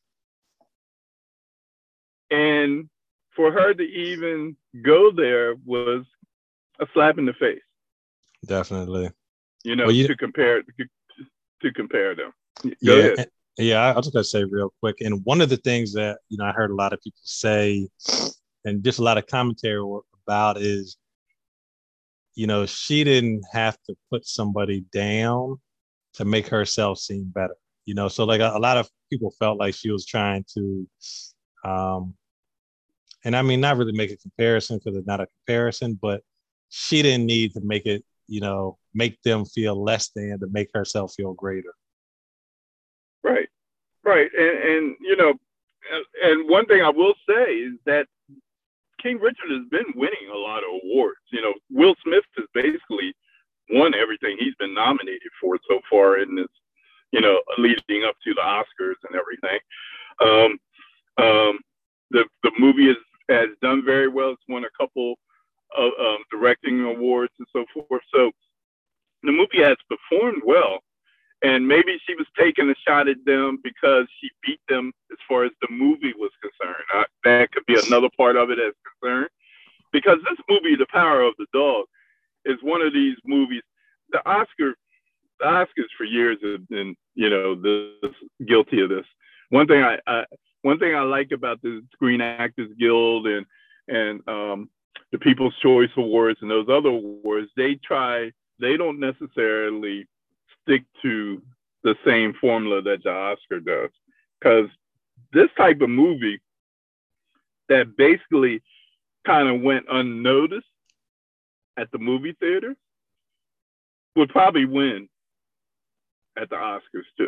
Speaker 3: And for her to even go there was a slap in the face.
Speaker 4: Definitely.
Speaker 3: You know,
Speaker 4: Well, you-
Speaker 3: to compare to, to compare them. Go
Speaker 4: yeah.
Speaker 3: ahead.
Speaker 4: and- Yeah, I I was just gonna say real quick, and one of the things that you know I heard a lot of people say, and just a lot of commentary about is, you know, she didn't have to put somebody down to make herself seem better. You know, so like a, a lot of people felt like she was trying to, um, and I mean not really make a comparison because it's not a comparison, but she didn't need to make it, you know, make them feel less than to make herself feel greater.
Speaker 3: Right, right, and and you know, and, and one thing I will say is that King Richard has been winning a lot of awards. You know, Will Smith has basically won everything he's been nominated for so far in this, you know, leading up to the Oscars and everything. Um, um, the the movie has has done very well. It's won a couple of um, directing awards and so forth. So the movie has performed well. And maybe she was taking a shot at them because she beat them as far as the movie was concerned. Uh, that could be another part of it as concerned. Because this movie, The Power of the Dog, is one of these movies. The Oscar, the Oscars for years have been, you know, this, guilty of this. One thing I, I one thing I like about the Screen Actors Guild and and um, the People's Choice Awards and those other awards, they try. They don't necessarily stick to the same formula that the Oscar does, because this type of movie that basically kind of went unnoticed at the movie theater would probably win at the Oscars too.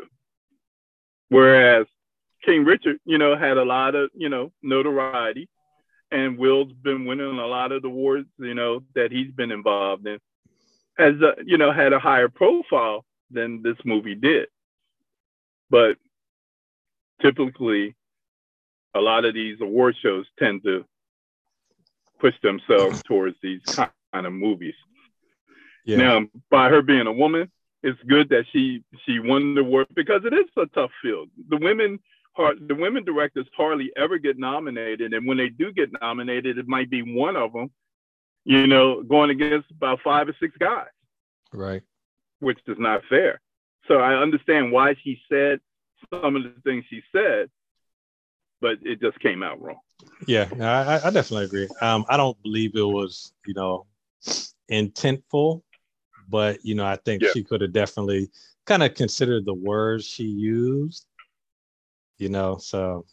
Speaker 3: Whereas King Richard, you know, had a lot of, you know, notoriety, and Will's been winning a lot of the awards, you know, that he's been involved in, has, uh, you know, had a higher profile than this movie did. But typically, a lot of these award shows tend to push themselves towards these kind of movies. Yeah. Now, by her being a woman, it's good that she she won the award, because it is a tough field. The women the women directors hardly ever get nominated, and when they do get nominated, it might be one of them, you know, going against about five or six guys.
Speaker 4: Right. Which
Speaker 3: is not fair. So I understand why she said some of the things she said, but it just came out wrong.
Speaker 4: Yeah, I, I definitely agree. Um, I don't believe it was, you know, intentful, but, you know, I think yeah. she could have definitely kind of considered the words she used, you know, so.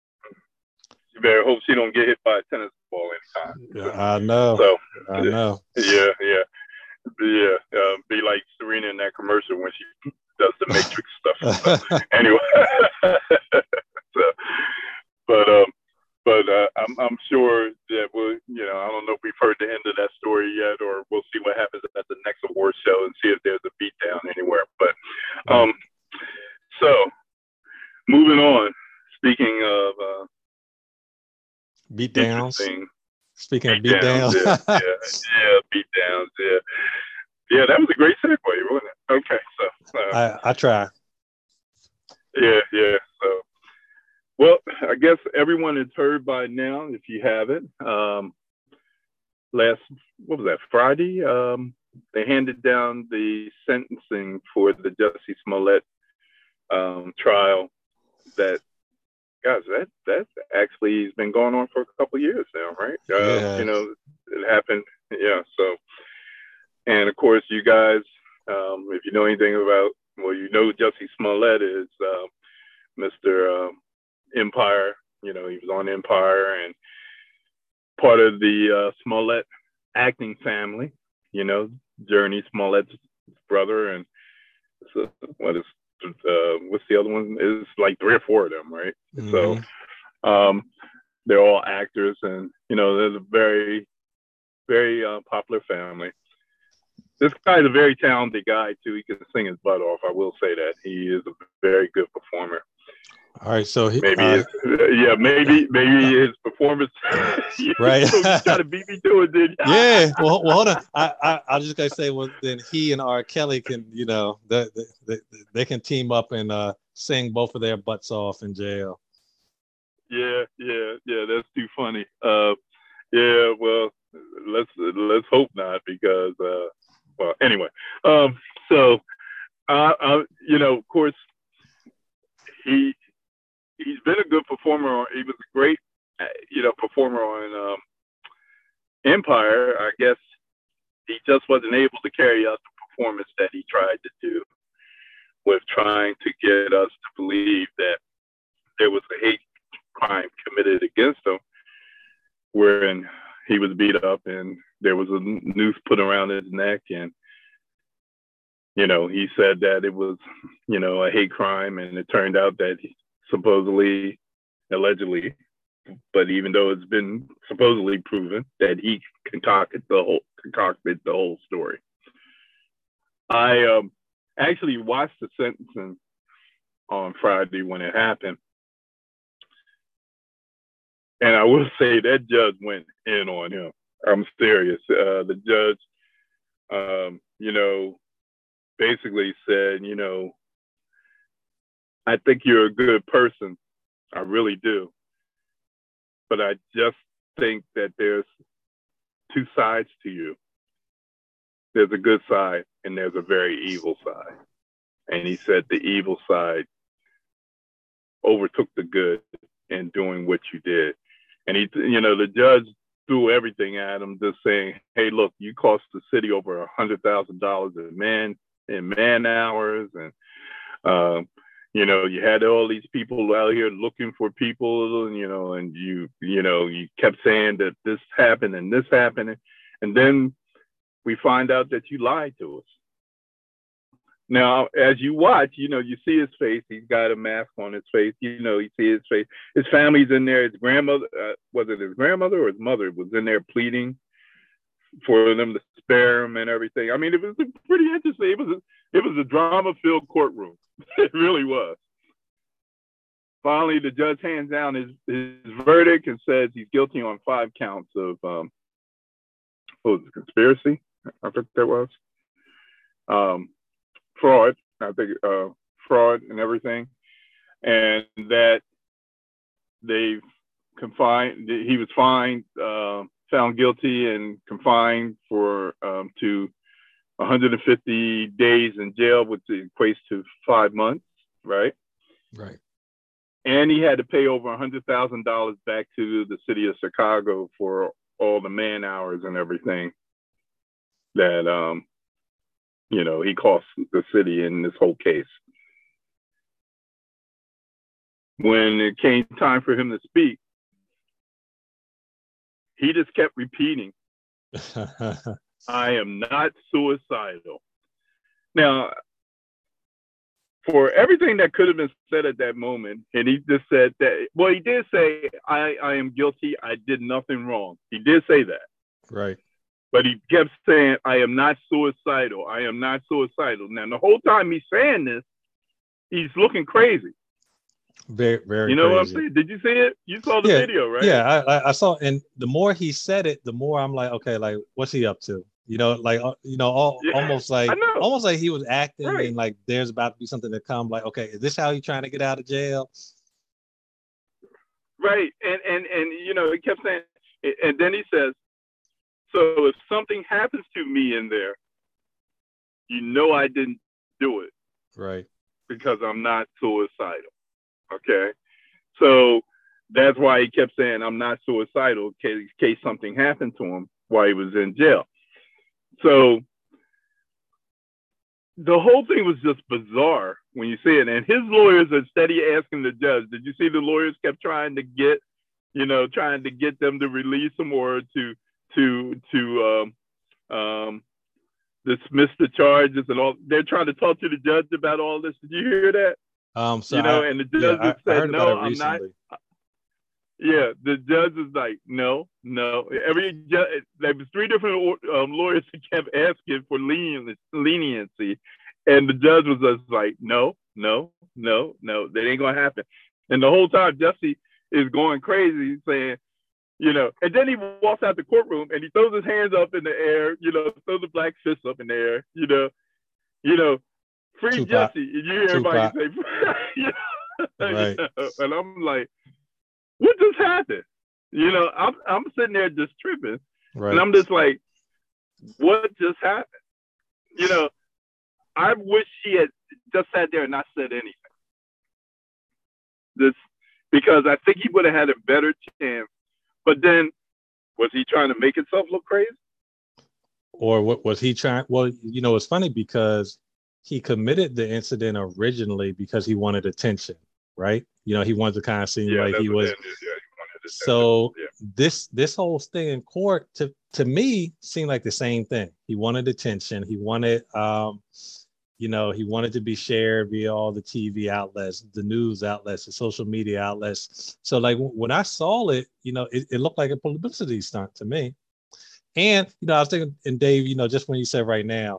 Speaker 3: You better hope she don't get hit by a tennis ball anytime.
Speaker 4: Yeah, I know. So, I know.
Speaker 3: Yeah, yeah. Yeah, uh, be like Serena in that commercial when she does the Matrix stuff. So, anyway, so, but um, but uh, I'm I'm sure that we'll, you know, I don't know if we've heard the end of that story yet, or we'll see what happens at the next award show and see if there's a beatdown anywhere. But um, so moving on. Speaking of uh,
Speaker 4: beatdowns. Speaking beat of beatdowns,
Speaker 3: yeah, yeah, yeah, beatdowns, yeah, yeah. That was a great segue, wasn't it? Okay, so
Speaker 4: uh, I I try.
Speaker 3: Yeah, yeah. So, well, I guess everyone has heard by now. If you haven't, um, last what was that Friday? Um, they handed down the sentencing for the Jussie Smollett um, trial. That. Guys, that that actually has been going on for a couple of years now, right? Uh,
Speaker 4: yeah.
Speaker 3: You know, it happened. Yeah. So, and of course, you guys, um, if you know anything about, well, you know, Jussie Smollett is uh, Mister Um, Empire. You know, he was on Empire and part of the uh, Smollett acting family. You know, Jurnee Smollett's brother, and so, what is. Uh, what's the other one? It's like three or four of them, right? Mm-hmm. So um, they're all actors, and you know, there's a very, very uh, popular family. This guy's a very talented guy too. He can sing his butt off. I will say that he is a very good performer.
Speaker 4: All right, so he,
Speaker 3: maybe,
Speaker 4: uh,
Speaker 3: his, uh, yeah, maybe, maybe his performance.
Speaker 4: Right.
Speaker 3: Try to beat me to it, did
Speaker 4: yeah. Well, well, hold on. I, I, I was just gonna say, well, then he and R. Kelly can, you know, they, they, they can team up and uh, sing both of their butts off in jail.
Speaker 3: Yeah, yeah, yeah. That's too funny. Uh, yeah. Well, let's let's hope not, because, uh, well, anyway. Um, so, uh, uh, you know, of course, he. He's been a good performer. He was a great, you know, performer on um, Empire. I guess he just wasn't able to carry out the performance that he tried to do, with trying to get us to believe that there was a hate crime committed against him, wherein he was beat up and there was a noose put around his neck, and you know, he said that it was, you know, a hate crime, and it turned out that he, supposedly, allegedly, but even though it's been supposedly proven that he concocted the whole concocted the whole story. I um, actually watched the sentencing on Friday when it happened, and I will say that judge went in on him. I'm serious. Uh, the judge, um, you know, basically said, you know, I think you're a good person. I really do. But I just think that there's two sides to you. There's a good side and there's a very evil side. And he said the evil side overtook the good in doing what you did. And he, you know, the judge threw everything at him, just saying, hey, look, you cost the city over a hundred thousand dollars in man in man hours, and uh, you know, you had all these people out here looking for people, you know, and you, you know, you kept saying that this happened and this happened. And then we find out that you lied to us. Now, as you watch, you know, you see his face. He's got a mask on his face. You know, you see his face. His family's in there. His grandmother, uh, was it his grandmother or his mother, was in there pleading for them to spare him and everything. I mean, it was pretty interesting. It was a, it was a drama-filled courtroom. It really was. Finally, the judge hands down his, his verdict and says he's guilty on five counts of um, what was it, conspiracy, I think that was. Um, fraud, I think, uh, fraud and everything. And that they've confined, he was fined, uh, found guilty and confined for um, to one hundred fifty days in jail, which equates to five months, right?
Speaker 4: Right.
Speaker 3: And he had to pay over one hundred thousand dollars back to the city of Chicago for all the man hours and everything that, um, you know, he cost the city in this whole case. When it came time for him to speak, he just kept repeating, I am not suicidal. Now, for everything that could have been said at that moment, and he just said that, well, he did say, I, I am guilty. I did nothing wrong. He did say that.
Speaker 4: Right.
Speaker 3: But he kept saying, I am not suicidal. I am not suicidal. Now, the whole time he's saying this, he's looking crazy.
Speaker 4: Very, very
Speaker 3: You know
Speaker 4: crazy.
Speaker 3: what I'm saying? Did you see it? You saw the
Speaker 4: yeah,
Speaker 3: video, right?
Speaker 4: Yeah, I, I, I saw. And the more he said it, the more I'm like, okay, like, what's he up to? You know, like, uh, you know, all,
Speaker 3: Yeah,
Speaker 4: almost like,
Speaker 3: I know.
Speaker 4: almost like he was acting
Speaker 3: Right.
Speaker 4: and like there's about to be something to come. Like, okay, is this how he's trying to get out of jail?
Speaker 3: Right. And, and, and, you know, he kept saying, and then he says, so if something happens to me in there, you know I didn't do it
Speaker 4: Right.
Speaker 3: because I'm not suicidal. Okay. So that's why he kept saying, I'm not suicidal in case, in case something happened to him while he was in jail. So the whole thing was just bizarre when you see it. And his lawyers are steady asking the judge, did you see the lawyers kept trying to get, you know, trying to get them to release him or to, to, to um, um, dismiss the charges and all. They're trying to talk to the judge about all this. Did you hear that?
Speaker 4: Um, so
Speaker 3: you know,
Speaker 4: I,
Speaker 3: and the judge
Speaker 4: yeah, I,
Speaker 3: said,
Speaker 4: I heard
Speaker 3: no,
Speaker 4: about it
Speaker 3: I'm not.
Speaker 4: recently.
Speaker 3: Yeah, the judge is like, no, no. Every judge, there was three different um, lawyers who kept asking for lenient, leniency, and the judge was just like, no, no, no, no, that ain't gonna happen. And the whole time, Jesse is going crazy, saying, you know, and then he walks out the courtroom and he throws his hands up in the air, you know, throws the black fist up in the air, you know, you know, free
Speaker 4: Tupac.
Speaker 3: Jesse. And you hear everybody say, you know,
Speaker 4: Right.
Speaker 3: you know, and I'm like, what just happened? You know, I'm I'm sitting there just tripping,
Speaker 4: Right.
Speaker 3: and I'm just like, what just happened? You know, I wish he had just sat there and not said anything. This because I think he would have had a better chance. But then, was he trying to make himself look crazy?
Speaker 4: Or what was he trying? Well, you know, it's funny because he committed the incident originally because he wanted attention, right? You know, he wanted to kind of seem
Speaker 3: Yeah,
Speaker 4: like
Speaker 3: that's
Speaker 4: he
Speaker 3: what
Speaker 4: was.
Speaker 3: that is. Yeah, he wanted attention.
Speaker 4: So
Speaker 3: Yeah.
Speaker 4: this this whole thing in court to to me seemed like the same thing. He wanted attention. He wanted, um, you know, he wanted to be shared via all the T V outlets, the news outlets, the social media outlets. So like w- when I saw it, you know, it, it looked like a publicity stunt to me. And you know, I was thinking, and Dave, you know, just when you said right now,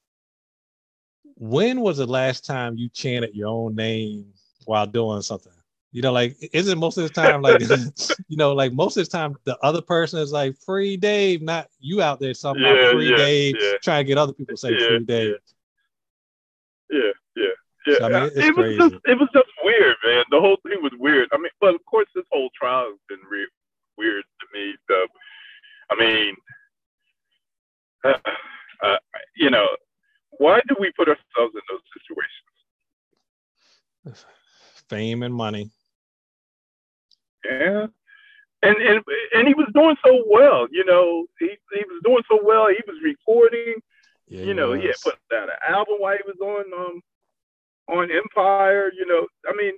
Speaker 4: when was the last time you chanted your own name while doing something? You know, like, isn't most of the time, like, you know, like most of the time the other person is like, free Dave, not you out there talking
Speaker 3: Yeah,
Speaker 4: about free
Speaker 3: yeah,
Speaker 4: Dave,
Speaker 3: yeah.
Speaker 4: trying to get other people to say
Speaker 3: Yeah,
Speaker 4: free Dave.
Speaker 3: Yeah, yeah, yeah.
Speaker 4: So, I mean, it's
Speaker 3: it was
Speaker 4: crazy.
Speaker 3: just it was just weird, man. The whole thing was weird. I mean, but of course, this whole trial has been re- weird to me. So, I mean, uh, uh, you know, why do we put ourselves in those situations?
Speaker 4: Fame and money.
Speaker 3: Yeah. And, and and he was doing so well, you know, he, he was doing so well. He was recording,
Speaker 4: Yeah,
Speaker 3: you know, he had
Speaker 4: was.
Speaker 3: put out an album while he was on um on Empire. You know, I mean,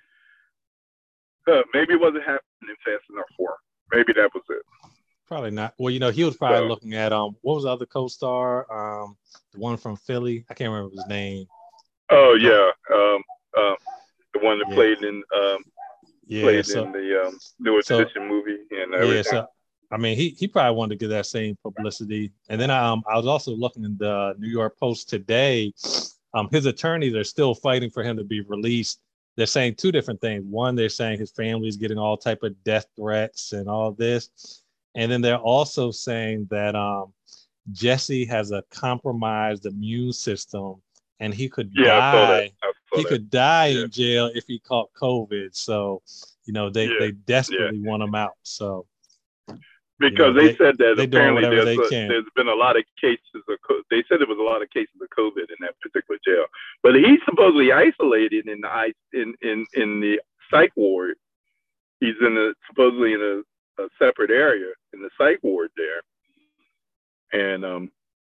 Speaker 3: uh, maybe it wasn't happening fast enough for him. Maybe that was it.
Speaker 4: Probably not. Well, you know, he was probably
Speaker 3: So,
Speaker 4: looking at um, what was the other co-star? Um, the one from Philly. I can't remember his name.
Speaker 3: oh yeah, um, uh, the one that
Speaker 4: Yeah.
Speaker 3: played in um,
Speaker 4: Yeah.
Speaker 3: played
Speaker 4: So,
Speaker 3: in the um, New
Speaker 4: so
Speaker 3: Edition movie and everything.
Speaker 4: yeah. So, I mean, he he probably wanted to get that same publicity. And then um, I was also looking in the New York Post today. Um, his attorneys are still fighting for him to be released. They're saying two different things. One, they're saying his family is getting all type of death threats and all this. And then they're also saying that um, Jesse has a compromised immune system and he could
Speaker 3: Yeah, I saw that.
Speaker 4: die.
Speaker 3: I saw
Speaker 4: He
Speaker 3: that.
Speaker 4: could die
Speaker 3: Yeah.
Speaker 4: in jail if he caught COVID. So, you know, they,
Speaker 3: Yeah,
Speaker 4: they desperately want him out. So,
Speaker 3: Because
Speaker 4: you know,
Speaker 3: they,
Speaker 4: they-
Speaker 3: said that
Speaker 4: they doing
Speaker 3: apparently
Speaker 4: whatever
Speaker 3: there's,
Speaker 4: they
Speaker 3: a,
Speaker 4: can.
Speaker 3: there's been a lot of cases of co- they said there was a lot of cases of COVID in that particular jail, but he's supposedly isolated in the ice in, in, in the psych ward. He's in a supposedly in a, a separate area in the psych ward there, and um,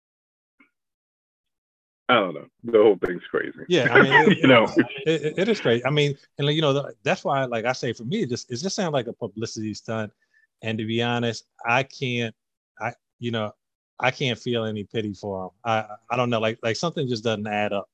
Speaker 3: I don't know. The whole thing's crazy.
Speaker 4: Yeah, I mean, it,
Speaker 3: you know,
Speaker 4: it, it is great. I mean, and you know, that's why, like I say, for me, it just it just sounds like a publicity stunt. And to be honest, I can't, I you know, I can't feel any pity for him. I I don't know, like like something just doesn't add up.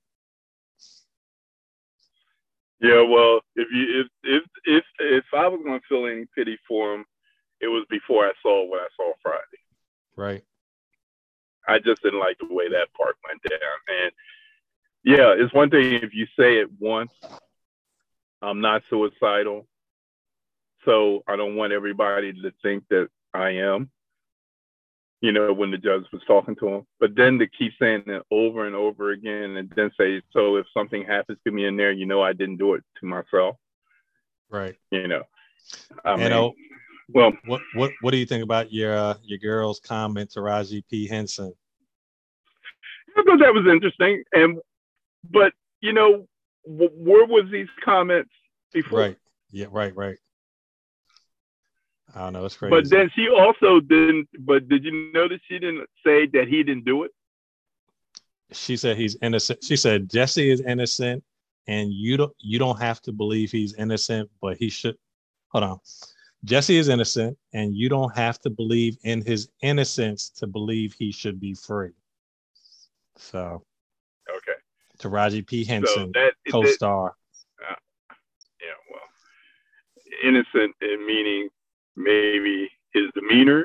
Speaker 3: yeah. Well, if you if if if if I was going to feel any pity for him, it was before I saw what I saw Friday.
Speaker 4: Right.
Speaker 3: I just didn't like the way that part went down. And yeah, it's one thing if you say it once, I'm not suicidal, so I don't want everybody to think that I am, you know, when the judge was talking to him. But then to keep saying it over and over again and then say, so if something happens to me in there, you know, I didn't do it to myself,
Speaker 4: Right.
Speaker 3: you know. I
Speaker 4: And
Speaker 3: mean,
Speaker 4: oh,
Speaker 3: well,
Speaker 4: what what what do you think about your uh, your girl's comment to Raji P. Henson?
Speaker 3: I thought that was interesting. And, but, you know, w- where was these comments before?
Speaker 4: Right. Yeah. Right. Right. I don't know. It's crazy.
Speaker 3: But then she also didn't, but did you notice she didn't say that he didn't do it?
Speaker 4: She said he's innocent. She said Jesse is innocent, and you don't you don't have to believe he's innocent, but he should. Hold on. Jesse is innocent, and you don't have to believe in his innocence to believe he should be free. So,
Speaker 3: Okay.
Speaker 4: Taraji P. Henson,
Speaker 3: So that,
Speaker 4: co-star.
Speaker 3: That, uh, yeah, well, innocent in meaning maybe his demeanor,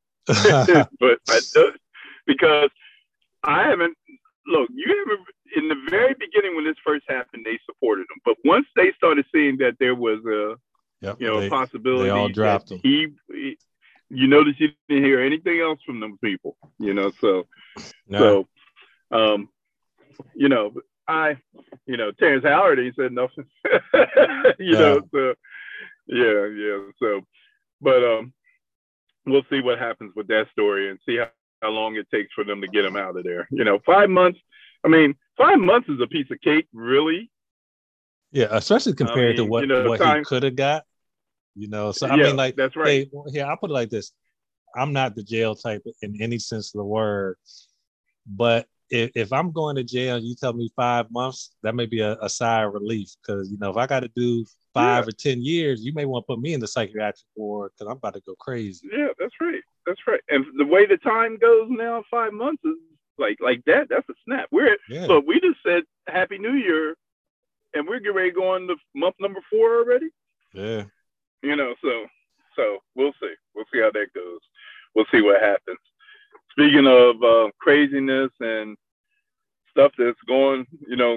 Speaker 3: but I don't, because I haven't, look, you haven't, in the very beginning when this first happened, they supported him. But once they started seeing that there was a,
Speaker 4: Yep,
Speaker 3: you know,
Speaker 4: they,
Speaker 3: a possibility
Speaker 4: they all dropped
Speaker 3: that
Speaker 4: him.
Speaker 3: he, he, you notice you didn't hear anything else from them people, you know, so,
Speaker 4: No.
Speaker 3: so, um, you know, I, you know, Terrence Howard, he said nothing, you
Speaker 4: Yeah.
Speaker 3: know, so, yeah, yeah, so, but um, we'll see what happens with that story and see how, how long it takes for them to get him out of there. You know, five months, I mean, five months is a piece of cake, really.
Speaker 4: Yeah, especially compared
Speaker 3: I mean,
Speaker 4: to what,
Speaker 3: you know,
Speaker 4: what
Speaker 3: time,
Speaker 4: he could have got. You know, so I
Speaker 3: yeah,
Speaker 4: mean, like,
Speaker 3: that's right.
Speaker 4: hey, here, I'll put it like this. I'm not the jail type in any sense of the word, but if, if I'm going to jail and you tell me five months, that may be a, a sigh of relief, because, you know, if I got to do five
Speaker 3: Yeah.
Speaker 4: or ten years, you may want to put me in the psychiatric ward because I'm about to go crazy.
Speaker 3: Yeah, that's right. That's right. And the way the time goes now, five months is like like that. That's a snap. We're
Speaker 4: Yeah.
Speaker 3: look, we just said Happy New Year, and we're getting ready to go on to month number four already.
Speaker 4: Yeah.
Speaker 3: You know, so so we'll see. We'll see how that goes. We'll see what happens. Speaking of uh, craziness and stuff that's going, you know,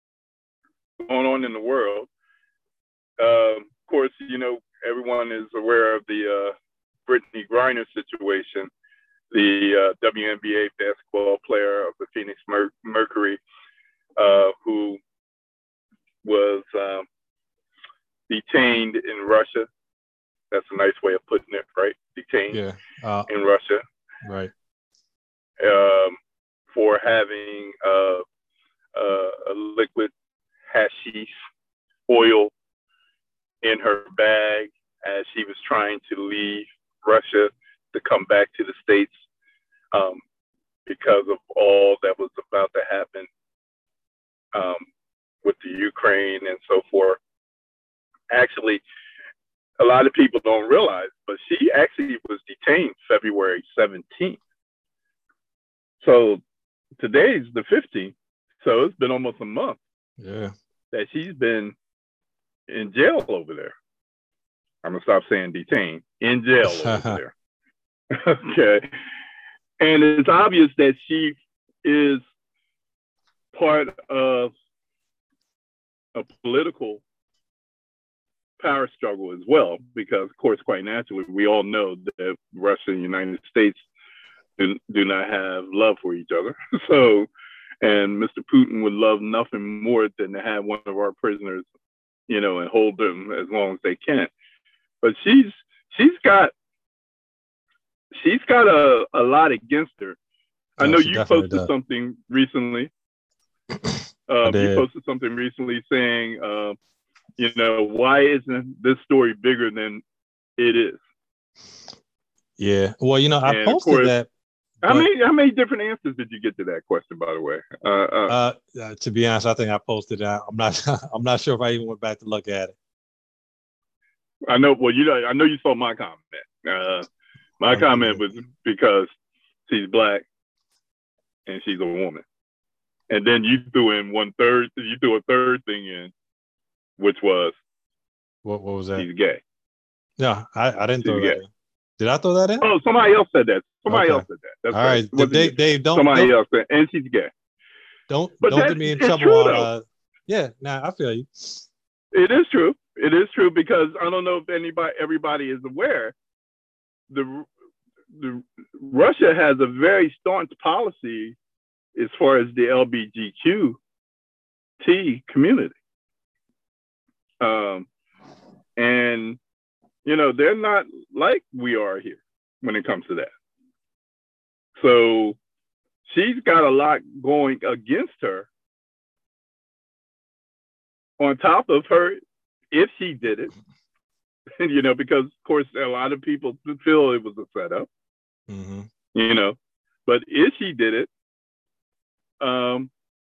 Speaker 3: going on in the world. Um, of course, you know, everyone is aware of the uh, Brittany Griner situation, the uh, W N B A basketball player of the Phoenix Mer- Mercury, uh, who was um, detained in Russia. That's a nice way of putting it, right? Detained
Speaker 4: Yeah. Uh,
Speaker 3: in Russia
Speaker 4: right.
Speaker 3: um, for having uh, uh, a liquid hashish oil in her bag as she was trying to leave Russia to come back to the States um, because of all that was about to happen um, with the Ukraine and so forth. Actually, a lot of people don't realize, but she actually was detained February seventeenth. So today's the fifteenth. So it's been almost a month.
Speaker 4: Yeah.
Speaker 3: That she's been in jail over there. I'm gonna stop saying detained. In jail over there. Okay. And it's obvious that she is part of a political power struggle as well, because of course, quite naturally, we all know that Russia and the United States do, do not have love for each other. So, and Mister Putin would love nothing more than to have one of our prisoners, you know, and hold them as long as they can. But she's she's got she's got a, a lot against her. I
Speaker 4: Oh,
Speaker 3: know
Speaker 4: she
Speaker 3: you
Speaker 4: definitely
Speaker 3: posted
Speaker 4: does.
Speaker 3: something recently.
Speaker 4: I
Speaker 3: Um, you
Speaker 4: did.
Speaker 3: posted something recently saying, uh, you know, why isn't this story bigger than it is?
Speaker 4: Yeah. Well, you know, I
Speaker 3: And of
Speaker 4: posted
Speaker 3: course,
Speaker 4: that.
Speaker 3: How
Speaker 4: but,
Speaker 3: many how many different answers did you get to that question, by the way? Uh, uh,
Speaker 4: Uh, uh, to be honest, I think I posted it. I'm not. I'm not sure if I even went back to look at it.
Speaker 3: I know. Well, you know, I know you saw my comment. Uh, my
Speaker 4: Oh,
Speaker 3: comment
Speaker 4: yeah.
Speaker 3: was because she's black and she's a woman, and then you threw in one third. You threw a third thing in, which was
Speaker 4: What What was that?
Speaker 3: she's gay.
Speaker 4: No, I, I didn't
Speaker 3: She's
Speaker 4: throw
Speaker 3: gay.
Speaker 4: that in. Did I throw that in?
Speaker 3: Oh, somebody else said that. Somebody
Speaker 4: Okay.
Speaker 3: else said that. That's
Speaker 4: All
Speaker 3: right.
Speaker 4: right,
Speaker 3: It wasn't
Speaker 4: Dave,
Speaker 3: you.
Speaker 4: Dave, don't
Speaker 3: Somebody
Speaker 4: don't
Speaker 3: else said, and she's gay.
Speaker 4: don't,
Speaker 3: But
Speaker 4: don't
Speaker 3: that-
Speaker 4: get me in
Speaker 3: it's
Speaker 4: trouble
Speaker 3: true,
Speaker 4: on.
Speaker 3: though.
Speaker 4: Uh, yeah, nah, I feel you.
Speaker 3: It is true. It is true because I don't know if anybody, everybody is aware. The, the Russia has a very staunch policy as far as the L G B T Q community, um, and you know they're not like we are here when it comes to that. So she's got a lot going against her. On top of her, if she did it, you know, because of course a lot of people feel it was a setup,
Speaker 4: Mm-hmm.
Speaker 3: you know, but if she did it, um,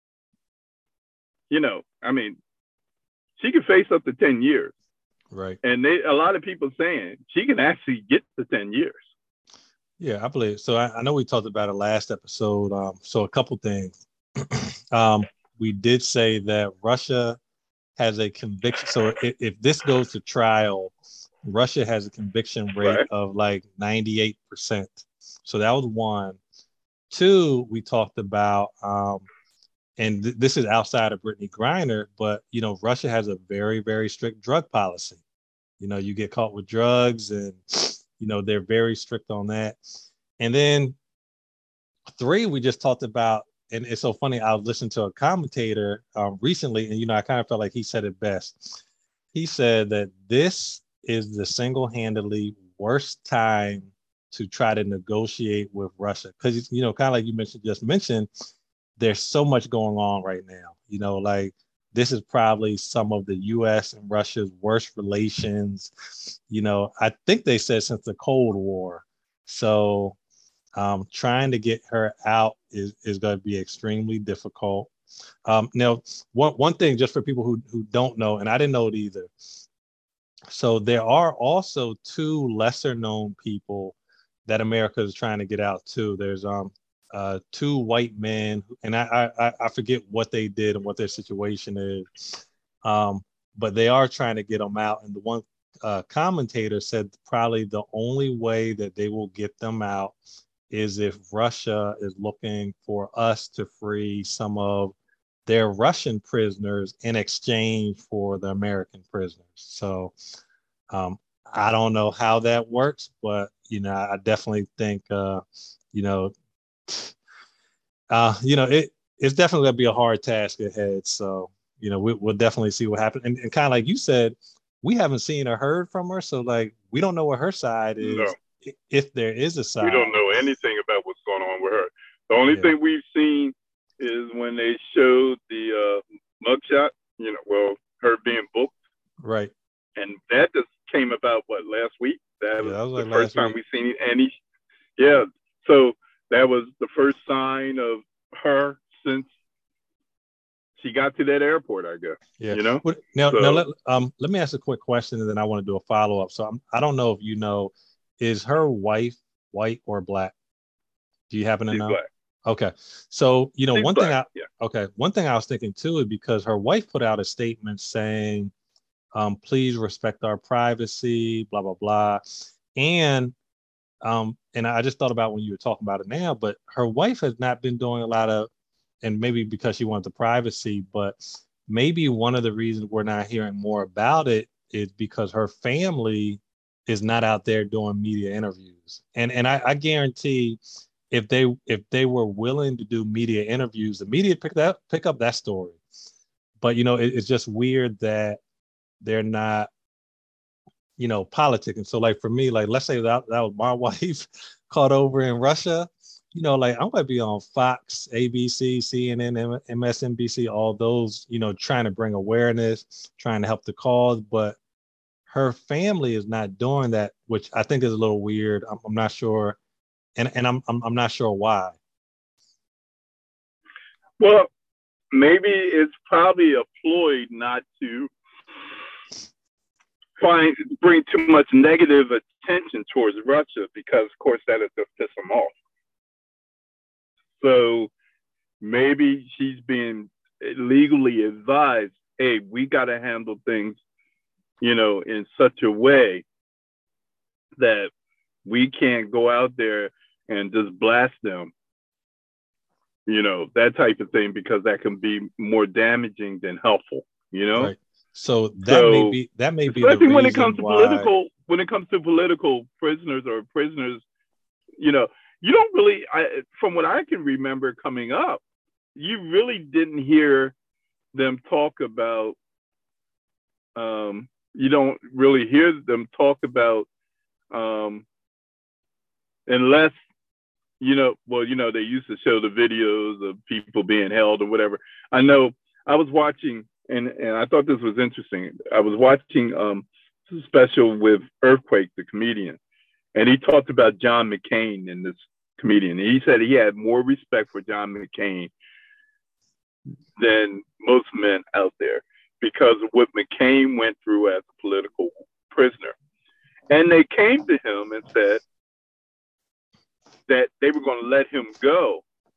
Speaker 3: you know, I mean, she could face up to ten years,
Speaker 4: Right.
Speaker 3: and they a lot of people saying she can actually get to ten years.
Speaker 4: Yeah, I believe so. I, I know we talked about it last episode. Um, so a couple things. um, we did say that Russia has a conviction. So if, if this goes to trial, Russia has a conviction rate
Speaker 3: Right.
Speaker 4: of like ninety-eight percent. So that was one. Two, we talked about, um, and th- this is outside of Brittany Griner, but you know, Russia has a very, very strict drug policy. You know, you get caught with drugs, and you know they're very strict on that. And then three, we just talked about, and it's so funny. I was listening to a commentator um, recently, and you know, I kind of felt like he said it best. He said that this is the single-handedly worst time to try to negotiate with Russia, because you know, kind of like you mentioned, just mentioned, there's so much going on right now. You know, like this is probably some of the U S and Russia's worst relations. You know, I think they said since the Cold War. So um, trying to get her out is, is going to be extremely difficult. Um, now, one, one thing just for people who, who don't know, and I didn't know it either. So there are also two lesser known people that America is trying to get out to. There's um uh two white men, and I I I forget what they did and what their situation is, um, but they are trying to get them out. And the one uh, commentator said probably the only way that they will get them out is if Russia is looking for us to free some of their Russian prisoners in exchange for the American prisoners. So um, I don't know how that works, but you know, I definitely think, uh, you know, uh, you know, it it's definitely gonna be a hard task ahead. So, you know, we, we'll definitely see what happens. And, and kind of like you said, we haven't seen or heard from her, so like we don't know what her side is,
Speaker 3: No.
Speaker 4: if there is a side.
Speaker 3: We don't know anything about what's going on with her. The only
Speaker 4: Yeah.
Speaker 3: thing we've seen is when they showed the uh, mugshot, you know, well, her being booked,
Speaker 4: Right.
Speaker 3: and that just came about what last week. That
Speaker 4: Yeah,
Speaker 3: was,
Speaker 4: that was like
Speaker 3: the first
Speaker 4: last
Speaker 3: time
Speaker 4: week.
Speaker 3: we seen any. Yeah, so that was the first sign of her since she he got to that airport, I guess.
Speaker 4: Yeah.
Speaker 3: You know.
Speaker 4: Well, now,
Speaker 3: so,
Speaker 4: now let, um, let me ask a quick question, and then I want to do a follow up. So I'm, I don't know if you know, is her wife white or black? Do you happen to
Speaker 3: she's
Speaker 4: know?
Speaker 3: black.
Speaker 4: Okay. So, you know,
Speaker 3: She's
Speaker 4: one
Speaker 3: black,
Speaker 4: thing I,
Speaker 3: yeah.
Speaker 4: okay. One thing I was thinking too is because her wife put out a statement saying, um, please respect our privacy, blah, blah, blah. And, um, and I just thought about when you were talking about it now, but her wife has not been doing a lot of, and maybe because she wanted the privacy, but maybe one of the reasons we're not hearing more about it is because her family is not out there doing media interviews. And, and I, I guarantee if they if they were willing to do media interviews, the media pick that pick up that story. But you know, it, it's just weird that they're not, you know, politicking. So like for me, like let's say that that was my wife caught over in Russia, you know, like I'm gonna be on Fox, A B C, C N N, M S N B C, all those, you know, trying to bring awareness, trying to help the cause. But her family is not doing that, which I think is a little weird. I'm, I'm not sure. And and I'm, I'm I'm not sure why.
Speaker 3: Well, maybe it's probably a ploy not to find bring too much negative attention towards Russia, because of course that would just piss them off. So maybe she's being legally advised, hey, we got to handle things, you know, in such a way that we can't go out there and just blast them, you know, that type of thing, because that can be more damaging than helpful, you know.
Speaker 4: Right. So that
Speaker 3: so,
Speaker 4: may be that may be
Speaker 3: especially
Speaker 4: the
Speaker 3: when it
Speaker 4: reason
Speaker 3: comes to
Speaker 4: why...
Speaker 3: political when it comes to political prisoners or prisoners, you know, you don't really, I, from what I can remember coming up, you really didn't hear them talk about. Um, you don't really hear them talk about um, unless. You know, well, you know, they used to show the videos of people being held or whatever. I know I was watching, and, and I thought this was interesting. I was watching um, a special with Earthquake, the comedian, and he talked about John McCain in this comedian. And he said he had more respect for John McCain than most men out there because of what McCain went through as a political prisoner. And they came to him and said that they were going to let him go.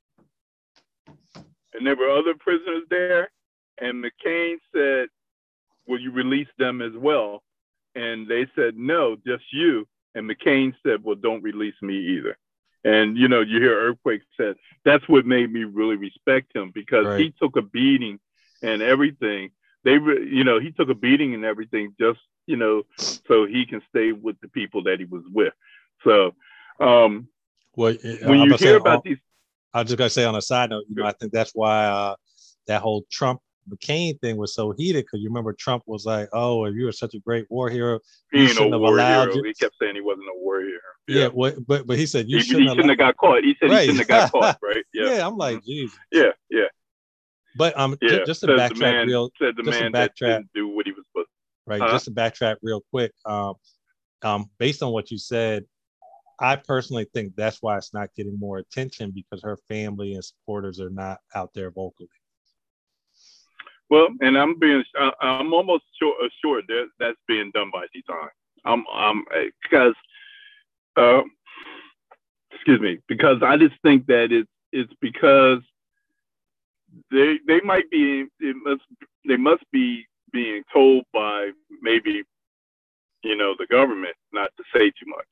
Speaker 3: And there were other prisoners there. And McCain said, will you release them as well? And they said, no, just you. And McCain said, well, don't release me either. And, you know, you hear Earthquake said, that's what made me really respect him, because right. he took a beating and everything. They, re- you know, he took a beating and everything just, you know, so he can stay with the people that he was with. So, um,
Speaker 4: well,
Speaker 3: when
Speaker 4: I'm
Speaker 3: you hear
Speaker 4: say,
Speaker 3: about
Speaker 4: uh,
Speaker 3: these,
Speaker 4: I was just gonna say on a side note, you know, I think that's why uh, that whole Trump McCain thing was so heated, because you remember Trump was like, "Oh, if you were such a great war hero,
Speaker 3: he
Speaker 4: you
Speaker 3: ain't
Speaker 4: shouldn't
Speaker 3: no
Speaker 4: have
Speaker 3: war
Speaker 4: allowed."
Speaker 3: hero.
Speaker 4: You...
Speaker 3: He kept saying he wasn't a war hero.
Speaker 4: Yeah,
Speaker 3: Yeah,
Speaker 4: what, but but he said you
Speaker 3: he,
Speaker 4: shouldn't,
Speaker 3: he shouldn't have got caught. He said
Speaker 4: right.
Speaker 3: he shouldn't have got caught. Right? Yeah.
Speaker 4: Yeah, I'm like,
Speaker 3: mm-hmm.
Speaker 4: Jesus.
Speaker 3: Yeah, yeah.
Speaker 4: But um,
Speaker 3: yeah.
Speaker 4: j- just to
Speaker 3: said
Speaker 4: backtrack
Speaker 3: the man,
Speaker 4: real,
Speaker 3: said the
Speaker 4: just
Speaker 3: man
Speaker 4: to
Speaker 3: that
Speaker 4: backtrack,
Speaker 3: didn't do what he was supposed to.
Speaker 4: Right.
Speaker 3: Huh?
Speaker 4: Just to backtrack real quick. Um, um, based on what you said, I personally think that's why it's not getting more attention, because her family and supporters are not out there vocally.
Speaker 3: Well, and I'm being, I'm almost sure, assured that that's being done by design. I'm, I'm, because, uh, excuse me, because I just think that it's, it's because they, they might be, it must, they must be being told by maybe, you know, the government not to say too much,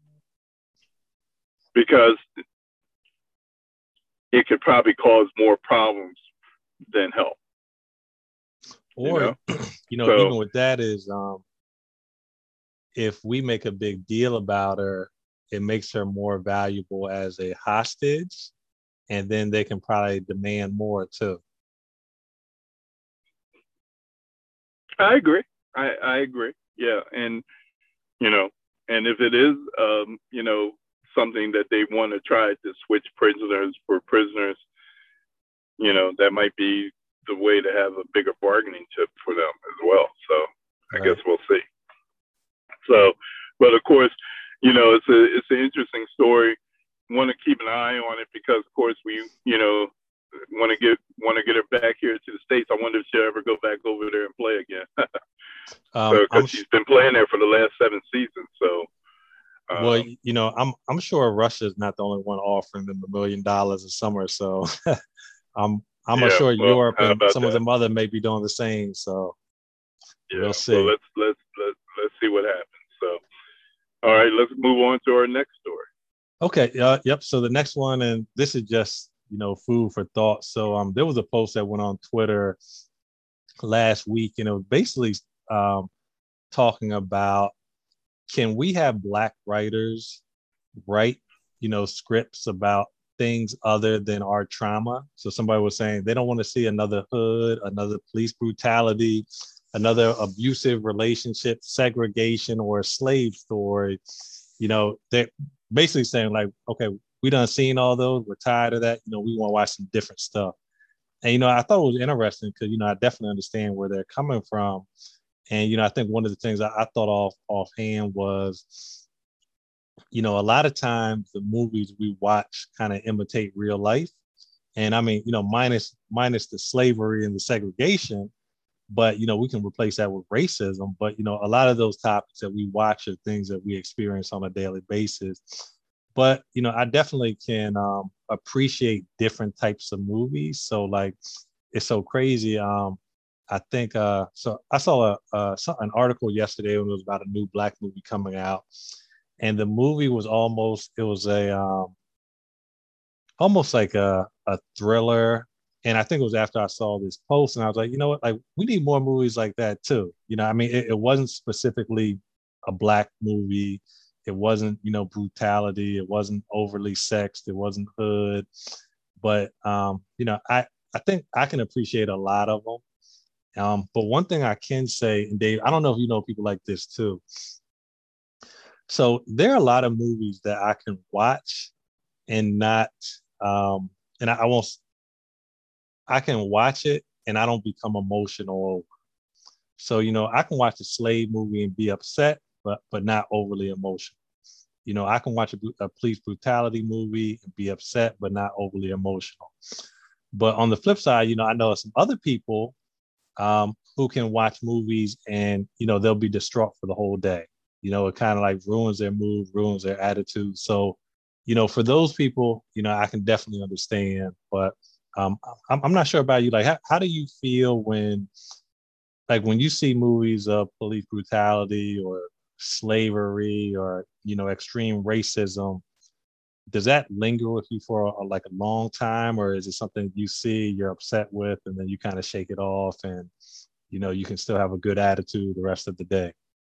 Speaker 3: because it could probably cause more problems than help.
Speaker 4: Or, you know, you know so, even with that is, um, if we make a big deal about her, it makes her more valuable as a hostage, and then they can probably demand more too.
Speaker 3: I agree. I, I agree. Yeah. And, you know, and if it is, um, you know, something that they want to try to switch prisoners for prisoners, you know, that might be the way to have a bigger bargaining chip for them as well. So I right. guess we'll see. So, but of course, you know, it's a, it's an interesting story. Want to keep an eye on it because, of course, we, you know, want to get, want to get her back here to the States. I
Speaker 4: Um,
Speaker 3: So
Speaker 4: I'm
Speaker 3: because she's been playing there for the last seven seasons. So um,
Speaker 4: well, you know, I'm I'm sure Russia's not the only one offering them a million dollars a summer. So I'm I'm
Speaker 3: yeah,
Speaker 4: sure
Speaker 3: well,
Speaker 4: Europe
Speaker 3: how
Speaker 4: and
Speaker 3: about
Speaker 4: some of
Speaker 3: that?
Speaker 4: them other may be doing the same. So
Speaker 3: Yeah.
Speaker 4: we'll
Speaker 3: Well,
Speaker 4: see.
Speaker 3: let's let's let's let's see what happens. So all right, let's move on to our next story.
Speaker 4: Okay. Uh, yep. So the next one, and this is just, you know, food for thought. So um, there was a post that went on Twitter last week, and it was basically um, talking about, can we have Black writers write, you know, scripts about things other than our trauma? So somebody was saying they don't want to see another hood, another police brutality, another abusive relationship, segregation, or a slave story. You know, they're basically saying like, okay, we done seen all those. We're tired of that. You know, we want to watch some different stuff. And, you know, I thought it was interesting because, you know, I definitely understand where they're coming from. And, you know, I think one of the things I, I thought off offhand was, you know, a lot of times the movies we watch kind of imitate real life. And I mean, you know, minus minus the slavery and the segregation, but, you know, we can replace that with racism. But, you know, a lot of those topics that we watch are things that we experience on a daily basis. But, you know, I definitely can um, appreciate different types of movies. So, like, it's so crazy. Um, I think, uh, so I saw a, a, an article yesterday when it was about a new Black movie coming out. And the movie was almost, it was a, um, almost like a, a thriller. And I think it was after I saw this post and I was like, you know what, like we need more movies like that too. You know, I mean, it, it wasn't specifically a Black movie. It wasn't, you know, brutality. It wasn't overly sexed. It wasn't hood. But, um, you know, I, I think I can appreciate a lot of them. Um, but one thing I can say, and Dave, I don't know if you know people like this too. So there are a lot of movies that I can watch and not, um, and I, I won't, I can watch it and I don't become emotional. So, you know, I can watch a slave movie and be upset, but but not overly emotional. You know, I can watch a, a police brutality movie and be upset, but not overly emotional. But on the flip side, you know, I know some other people um, who can watch movies and, you know, they'll be distraught for the whole day. You know, it kind of like ruins their mood, ruins their attitude. So, you know, for those people, you know, I can definitely understand. But um, I'm, I'm not sure about you. Like, how, how do you feel when, like, when you see movies of police brutality or slavery or, you know, extreme racism? Does that linger with you for a, like a long time, or is it something you see, you're upset with, and then you kind of shake it off, and you know you can still have a good attitude the rest of the day?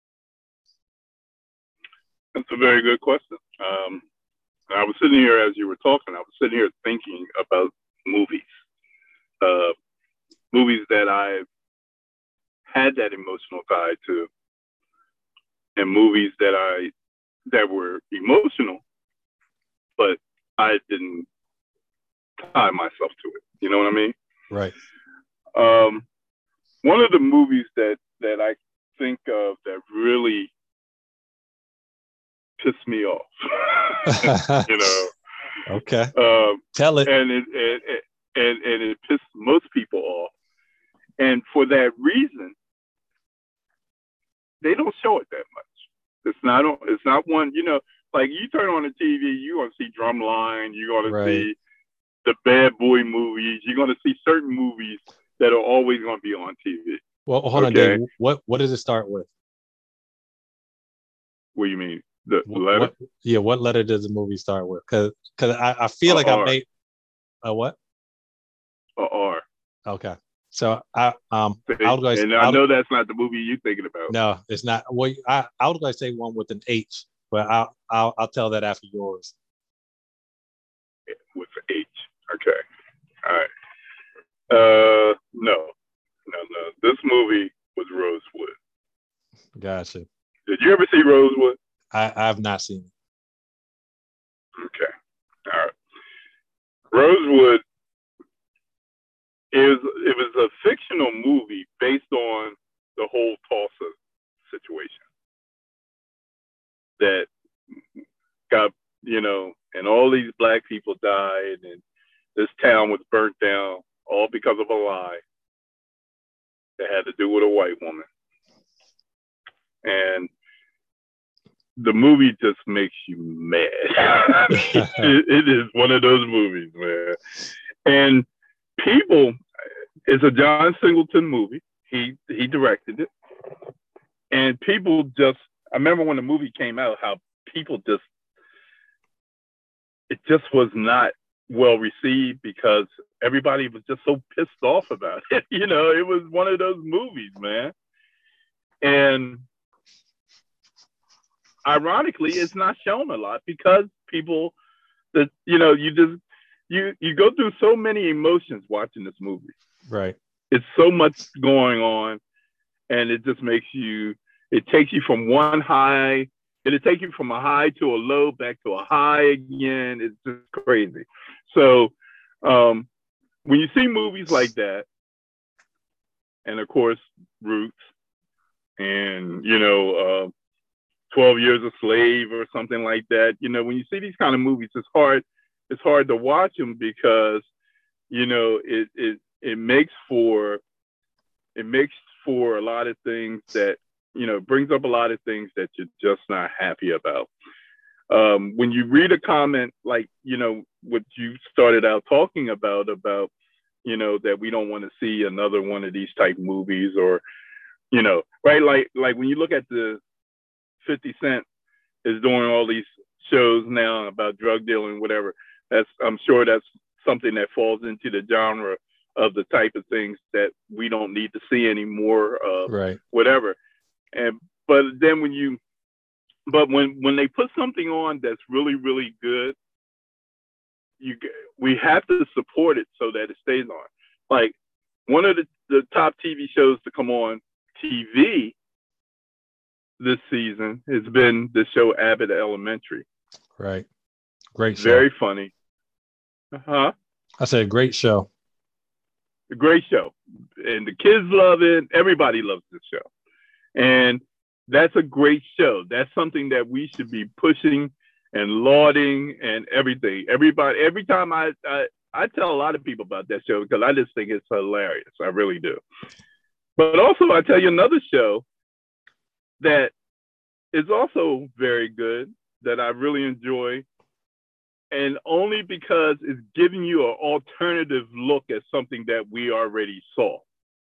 Speaker 3: That's a very good question. Um, I was sitting here as you were talking. I was sitting here thinking about movies, uh, movies that I've had that emotional tie to, and movies that I that were emotional, but I didn't tie myself to it. You know what I mean?
Speaker 4: Right.
Speaker 3: Um, one of the movies that that I think of that really pissed me off, you know.
Speaker 4: Okay.
Speaker 3: Um,
Speaker 4: Tell it.
Speaker 3: And it, it, it and and it pissed most people off, and for that reason, they don't show it that much. It's not. It's not one. You know, like you turn on the T V, you're gonna see Drumline. You're gonna
Speaker 4: Right.
Speaker 3: see the bad boy movies. You're gonna see certain movies that are always gonna be on T V.
Speaker 4: Well, hold on,
Speaker 3: Okay?
Speaker 4: Dave. What what does it start with?
Speaker 3: What do you mean? The
Speaker 4: What,
Speaker 3: letter?
Speaker 4: what yeah, what letter does the movie start with? Because because I, I feel
Speaker 3: A
Speaker 4: like I
Speaker 3: R.
Speaker 4: made a what?
Speaker 3: A R.
Speaker 4: Okay. So I um
Speaker 3: See?
Speaker 4: I was going
Speaker 3: And
Speaker 4: to
Speaker 3: I
Speaker 4: I
Speaker 3: know that's not the movie you're thinking about.
Speaker 4: no, it's not. Well, I I was going to say one with an H, but I'll I'll I'll tell that after yours.
Speaker 3: With the H. Okay. All right. Uh, no, no, no. This movie was Rosewood.
Speaker 4: Gotcha.
Speaker 3: Did you ever see Rosewood?
Speaker 4: I I've not seen it.
Speaker 3: Okay. All right. Rosewood is it was a fictional movie based on the whole Tulsa situation that got, you know, and all these black people died and this town was burnt down all because of a lie that had to do with a white woman. and the movie just makes you mad. it, it is one of those movies, man. And people, it's a John Singleton movie. He he directed it, and people just. I remember when the movie came out, how people just it just was not well received because everybody was just so pissed off about it. You know, it was one of those movies, man. And ironically, it's not shown a lot because people that, you know, you just, you, you go through so many emotions watching this movie.
Speaker 4: Right.
Speaker 3: It's so much going on, and it just makes you, it takes you from one high, it'll take you from a high to a low, back to a high again. It's just crazy. So um, when you see movies like that, and of course, Roots, and, you know, uh, twelve Years a Slave or something like that, you know, when you see these kind of movies, it's hard, it's hard to watch them because, you know, it, it, it makes for, it makes for a lot of things that, you know, brings up a lot of things that you're just not happy about. Um, when you read a comment like, you know, what you started out talking about, about, you know, that we don't want to see another one of these type movies or, you know, right? Like, like when you look at the fifty Cent is doing all these shows now about drug dealing, whatever, that's, I'm sure that's something that falls into the genre of the type of things that we don't need to see anymore, uh,
Speaker 4: right.
Speaker 3: whatever. And, but then when you, but when, when they put something on that's really, really good, you, we have to support it so that it stays on. Like one of the, the top T V shows to come on T V this season has been the show Abbott Elementary.
Speaker 4: Right. Great show.
Speaker 3: Very funny. Huh?
Speaker 4: I said great show.
Speaker 3: A great show. And the kids love it. Everybody loves this show. And that's a great show. That's something that we should be pushing and lauding and everything. Everybody, every time I, I, I tell a lot of people about that show because I just think it's hilarious. I really do. But also, I tell you another show that is also very good that I really enjoy. And only because it's giving you an alternative look at something that we already saw.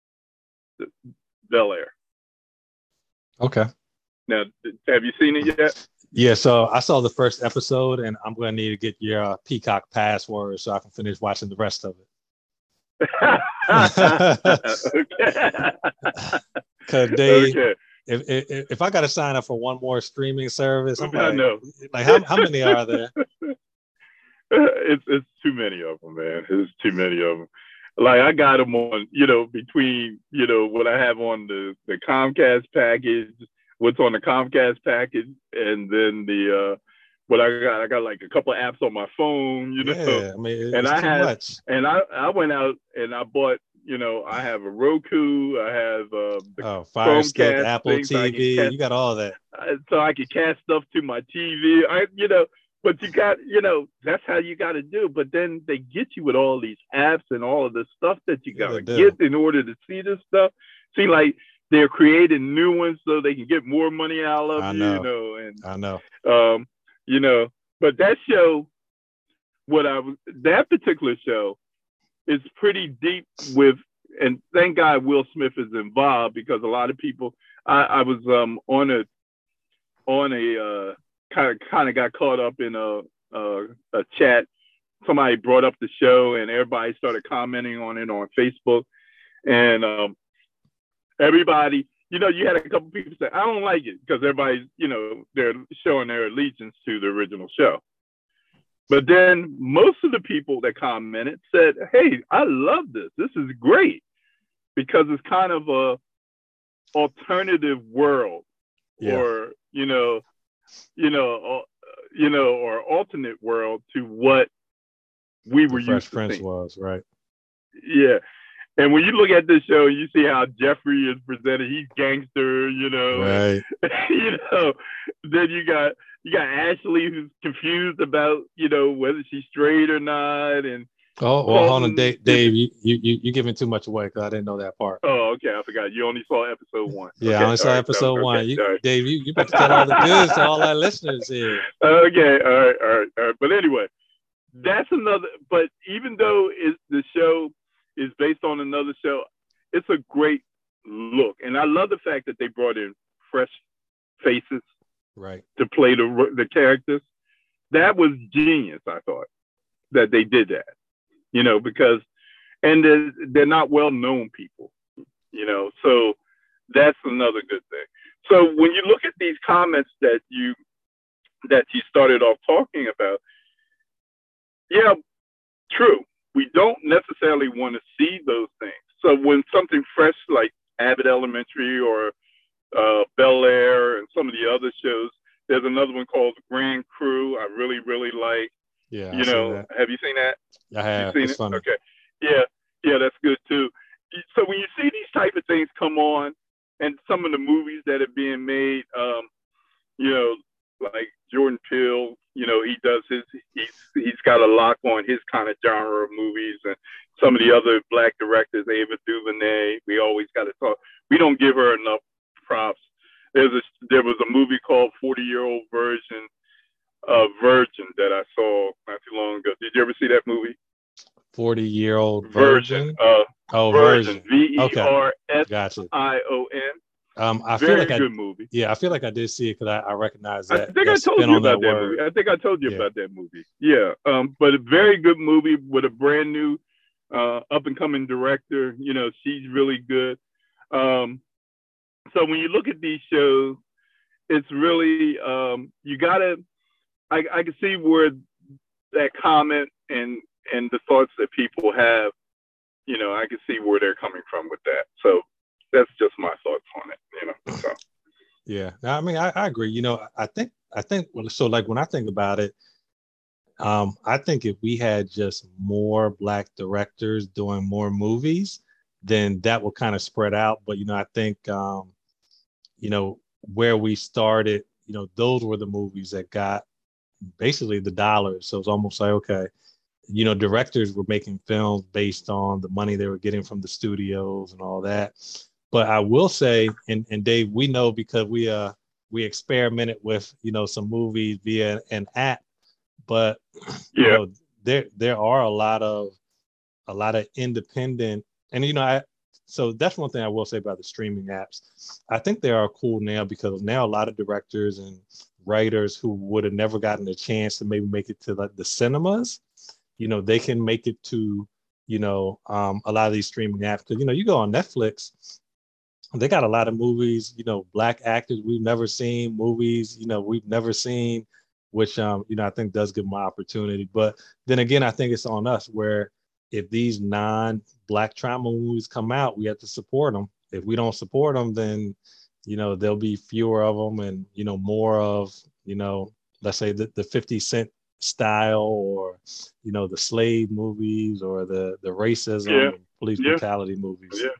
Speaker 3: Bel Air.
Speaker 4: Okay.
Speaker 3: Now, have you seen it yet?
Speaker 4: Yeah, so I saw the first episode, and I'm going to need to get your uh, Peacock password so I can finish watching the rest of it. Because they, okay. if, if if I got to sign up for one more streaming service, I'm like,
Speaker 3: know.
Speaker 4: like how how many are there?
Speaker 3: It's it's too many of them, man. It's too many of them. Like I got them on, you know, between, you know, what I have on the, the Comcast package, what's on the Comcast package, and then the, uh, what I got, I got like a couple of apps on my phone, you know.
Speaker 4: Yeah, I mean, it's
Speaker 3: and I
Speaker 4: too
Speaker 3: had,
Speaker 4: much.
Speaker 3: and I, I went out and I bought, you know, I have a Roku, I have uh, the
Speaker 4: oh, Fire Stick,
Speaker 3: Chromecast
Speaker 4: Apple
Speaker 3: thing,
Speaker 4: T V,
Speaker 3: so cast,
Speaker 4: you got all that.
Speaker 3: So I could cast stuff to my T V. I, you know. But you got, you know, that's how you got to do. But then they get you with all these apps and all of the stuff that you got to
Speaker 4: yeah,
Speaker 3: get in order to see this stuff. See, like they're creating new ones so they can get more money out of
Speaker 4: I
Speaker 3: you,
Speaker 4: know.
Speaker 3: you know. And
Speaker 4: I know.
Speaker 3: Um, you know, but that show, what I was, that particular show is pretty deep with, and thank God Will Smith is involved because a lot of people, I, I was um on a, on a, uh, kind of kind of got caught up in a, a a chat. Somebody brought up the show and everybody started commenting on it on Facebook. And um, everybody, you know, you had a couple people say, I don't like it because everybody's, you know, they're showing their allegiance to the original show. But then most of the people that commented said, hey, I love this. This is great because it's kind of a alternative world
Speaker 4: yeah.
Speaker 3: or, you know, you know, uh, you know, or alternate world to what we
Speaker 4: the
Speaker 3: were
Speaker 4: Fresh
Speaker 3: used to
Speaker 4: Prince
Speaker 3: seeing.
Speaker 4: was, right?
Speaker 3: Yeah. And when you look at this show, you see how Jeffrey is presented. He's gangster, you know.
Speaker 4: Right.
Speaker 3: And, you know, then you got you got Ashley who's confused about, you know, whether she's straight or not. And,
Speaker 4: Oh, well, hold on, Dave. Dave you you you you giving too much away because I didn't know that part.
Speaker 3: Oh, okay, I forgot. You only saw episode one.
Speaker 4: Yeah,
Speaker 3: okay,
Speaker 4: I only saw
Speaker 3: right,
Speaker 4: episode
Speaker 3: so,
Speaker 4: one.
Speaker 3: okay,
Speaker 4: You,
Speaker 3: right.
Speaker 4: Dave, you you about to tell all the goods to all our listeners here.
Speaker 3: Okay, all right, all right, all right. But anyway, that's another. But even though it's, the show is based on another show, it's a great look, and I love the fact that they brought in fresh faces,
Speaker 4: right,
Speaker 3: to play the the characters. That was genius. I thought that they did that, you know, because and they're, they're not well known people, you know, so that's another good thing. So when you look at these comments that you that you started off talking about, yeah, true. We don't necessarily want to see those things. So when something fresh like Abbott Elementary or uh, Bel Air and some of the other shows, there's another one called Grand Crew. I really, really like.
Speaker 4: Yeah,
Speaker 3: you
Speaker 4: I
Speaker 3: know, have you seen that?
Speaker 4: I have.
Speaker 3: You seen
Speaker 4: it's
Speaker 3: it?
Speaker 4: funny.
Speaker 3: Okay. Yeah, yeah, that's good too. So when you see these type of things come on, and some of the movies that are being made, um, you know, like Jordan Peele, you know, he does his, he's he's got a lock on his kind of genre of movies, and some of the other black directors, Ava DuVernay, we always got to talk. We don't give her enough props. There's a there was a movie called forty Year Old Virgin, uh, Virgin that I saw not too long ago. Did you ever see that movie?
Speaker 4: forty Year Old
Speaker 3: Virgin.
Speaker 4: Virgin.
Speaker 3: Uh,
Speaker 4: oh,
Speaker 3: Virgin.
Speaker 4: Virgin.
Speaker 3: V E R S
Speaker 4: Gotcha.
Speaker 3: I O N.
Speaker 4: Um, I
Speaker 3: Very
Speaker 4: feel like
Speaker 3: good
Speaker 4: I,
Speaker 3: movie.
Speaker 4: Yeah, I feel like I did see it because I, I recognize
Speaker 3: I
Speaker 4: that.
Speaker 3: think
Speaker 4: that
Speaker 3: I told
Speaker 4: spin
Speaker 3: you
Speaker 4: on
Speaker 3: about
Speaker 4: that,
Speaker 3: that
Speaker 4: word.
Speaker 3: movie. I think I told you
Speaker 4: Yeah.
Speaker 3: about that movie. Yeah. Um, but a very good movie with a brand new, uh, up and coming director. You know, she's really good. Um, so when you look at these shows, it's really um, you gotta. I, I can see where that comment and and the thoughts that people have. You know, I can see where they're coming from with that. So that's just my thoughts on it. You know. So.
Speaker 4: Yeah, I mean, I, I agree. You know, I think I think so. Like when I think about it, um, I think if we had just more black directors doing more movies, then that will kind of spread out. But you know, I think um, you know where we started, you know, those were the movies that got basically the dollars. So it's almost like okay, you know, directors were making films based on the money they were getting from the studios and all that. But I will say, and, and Dave, we know because we uh we experimented with, you know, some movies via an app, but you
Speaker 3: Yeah.
Speaker 4: know, there there are a lot of a lot of independent, and you know, I so that's one thing I will say about the streaming apps. I think they are cool now because now a lot of directors and writers who would have never gotten a chance to maybe make it to like the cinemas, you know, they can make it to, you know, um, a lot of these streaming apps. Because, you know, you go on Netflix, they got a lot of movies, you know, black actors we've never seen, movies, you know, we've never seen, which, um, you know, I think does give them an opportunity. But then again, I think it's on us where if these non-black trauma movies come out, we have to support them. If we don't support them, then, you know, there'll be fewer of them and, you know, more of, you know, let's say the, the fifty cent style or, you know, the slave movies or the, the racism
Speaker 3: Yeah.
Speaker 4: and police
Speaker 3: Yeah.
Speaker 4: brutality movies.
Speaker 3: Yeah.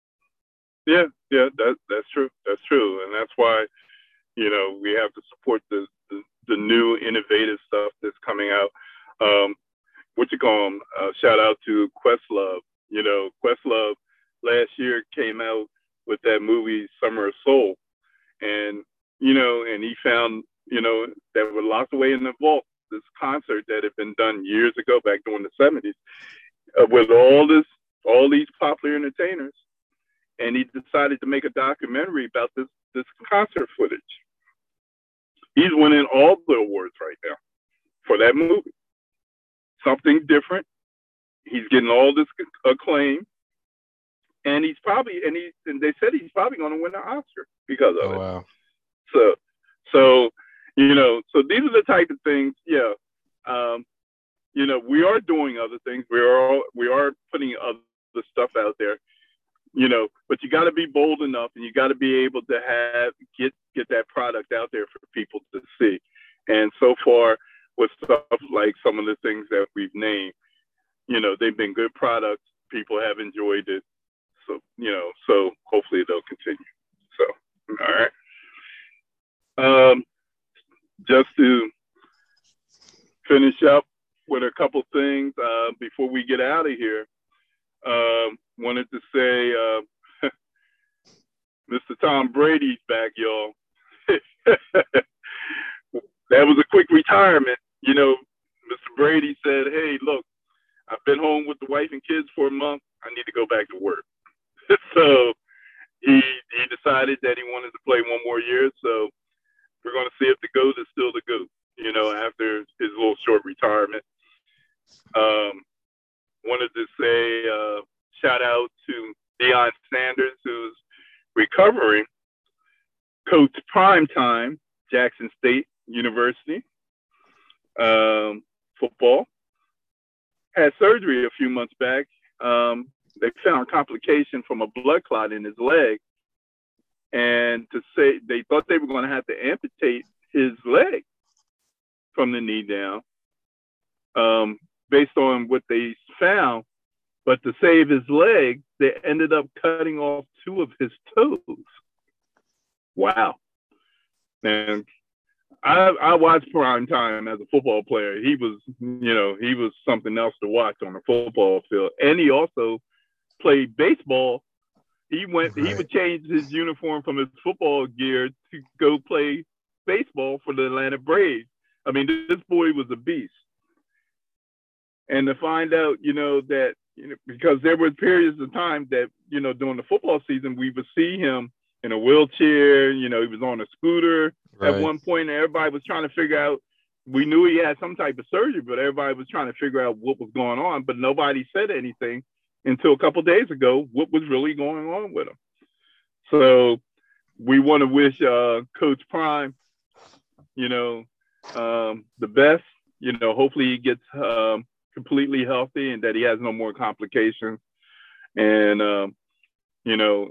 Speaker 3: Yeah, yeah, that that's true. That's true, and that's why, you know, we have to support the the, the new innovative stuff that's coming out. Um, what you call 'em? Uh, shout out to Questlove. You know, Questlove last year came out with that movie Summer of Soul, and you know, and he found, you know, that were locked away in the vault this concert that had been done years ago, back during the seventies, uh, with all this all these popular entertainers. And he decided to make a documentary about this this concert footage. He's winning all the awards right now for that movie. Something different. He's getting all this acclaim, and he's probably and he and they said he's probably going to win an Oscar because of
Speaker 4: Oh,
Speaker 3: it.
Speaker 4: wow.
Speaker 3: So, so you know, so these are the type of things. Yeah, um, you know, we are doing other things. We are we are putting other stuff out there. You know, but you got to be bold enough, and you got to be able to have get get that product out there for people to see. And so far, with stuff like some of the things that we've named, you know, they've been good products. People have enjoyed it. So, you know, so hopefully they'll continue. So, all right. Um, just to finish up, with a couple things uh, before we get out of here. Um, wanted to say, uh, Mister Tom Brady's back, y'all. That was a quick retirement. You know, Mister Brady said, hey, look, I've been home with the wife and kids for a month. I need to go back to work. So he he decided that he wanted to play one more year. So we're going to see if the GOAT is still the GOAT, you know, after his little short retirement. Um, wanted to say uh, shout out to Deion Sanders, who's recovering. Coach Primetime, Jackson State University, um, football. Had surgery a few months back. Um, they found complication from a blood clot in his leg. And to say they thought they were going to have to amputate his leg from the knee down, um, based on what they found. But to save his leg, they ended up cutting off two of his toes. Wow. And I, I watched Prime Time as a football player. He was, you know, he was something else to watch on the football field. And he also played baseball. He went, right. He would change his uniform from his football gear to go play baseball for the Atlanta Braves. I mean, this boy was a beast. And to find out, you know, that, you know, because there were periods of time that, you know, during the football season, we would see him in a wheelchair, you know, he was on a scooter right. At one point, and everybody was trying to figure out, we knew he had some type of surgery, but everybody was trying to figure out what was going on, but nobody said anything until a couple of days ago, what was really going on with him. So we want to wish uh, Coach Prime, you know, um, the best, you know, hopefully he gets um, completely healthy and that he has no more complications. And, um, you know,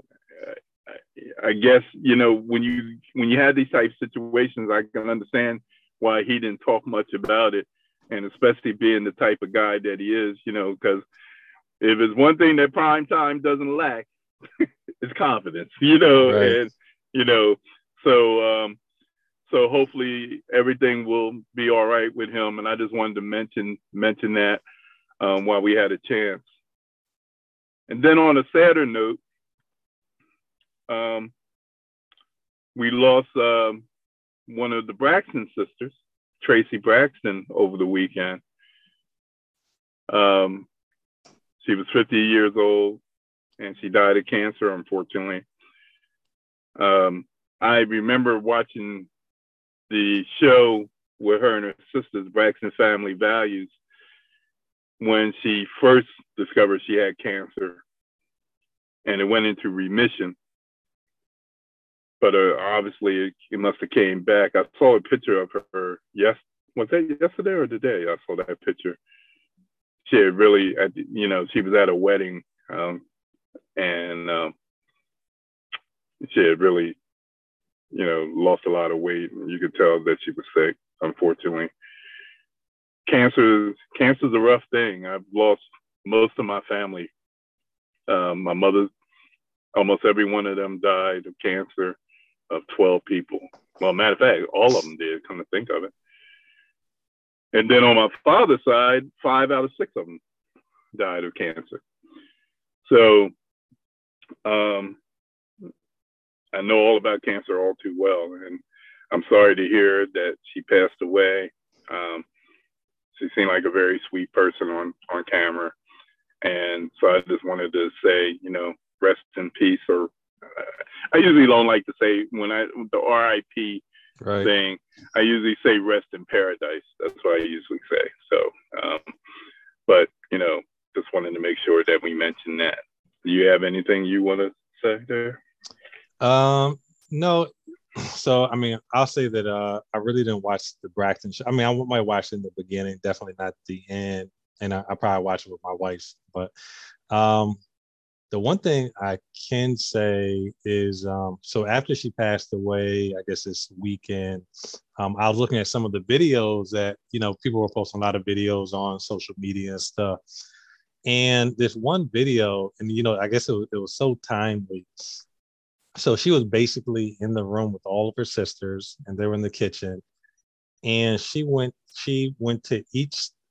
Speaker 3: I guess, you know, when you when you have these type of situations, I can understand why he didn't talk much about it. And especially being the type of guy that he is, you know, because if it's one thing that Prime Time doesn't lack, it's confidence, you know, right. And, you know, so um, so hopefully everything will be all right with him. And I just wanted to mention mention that um, while we had a chance. And then on a sadder note, Um, we lost um, one of the Braxton sisters, Tracy Braxton, over the weekend. Um, she was fifty years old, and she died of cancer, unfortunately. Um, I remember watching the show with her and her sisters, Braxton Family Values, when she first discovered she had cancer, and it went into remission. But uh, obviously, it, it must have came back. I saw a picture of her. Yes, was that yesterday or today? I saw that picture. She had really, you know, she was at a wedding, um, and um, she had really, you know, lost a lot of weight. You could tell that she was sick, unfortunately. Cancer, cancer is a rough thing. I've lost most of my family. Um, my mother, almost every one of them died of cancer. Of twelve people. Well, matter of fact, all of them did, come to think of it. And then on my father's side, five out of six of them died of cancer. So um, I know all about cancer all too well. And I'm sorry to hear that she passed away. Um, she seemed like a very sweet person on, on camera. And so I just wanted to say, you know, rest in peace, or I usually don't like to say when I the R I P right. thing. I usually say rest in paradise. That's what I usually say. So, um, but you know, just wanted to make sure that we mention that. Do you have anything you want to say there?
Speaker 4: Um, no. So, I mean, I'll say that uh, I really didn't watch the Braxton show. I mean, I might watch it in the beginning, definitely not the end, and I, I probably watch it with my wife. But um, the one thing I can say is, um, so after she passed away, I guess this weekend, um, I was looking at some of the videos that, you know, people were posting a lot of videos on social media and stuff. And this one video, and, you know, I guess it was, it was so timely. So she was basically in the room with all of her sisters, and they were in the kitchen. And she went, she went to each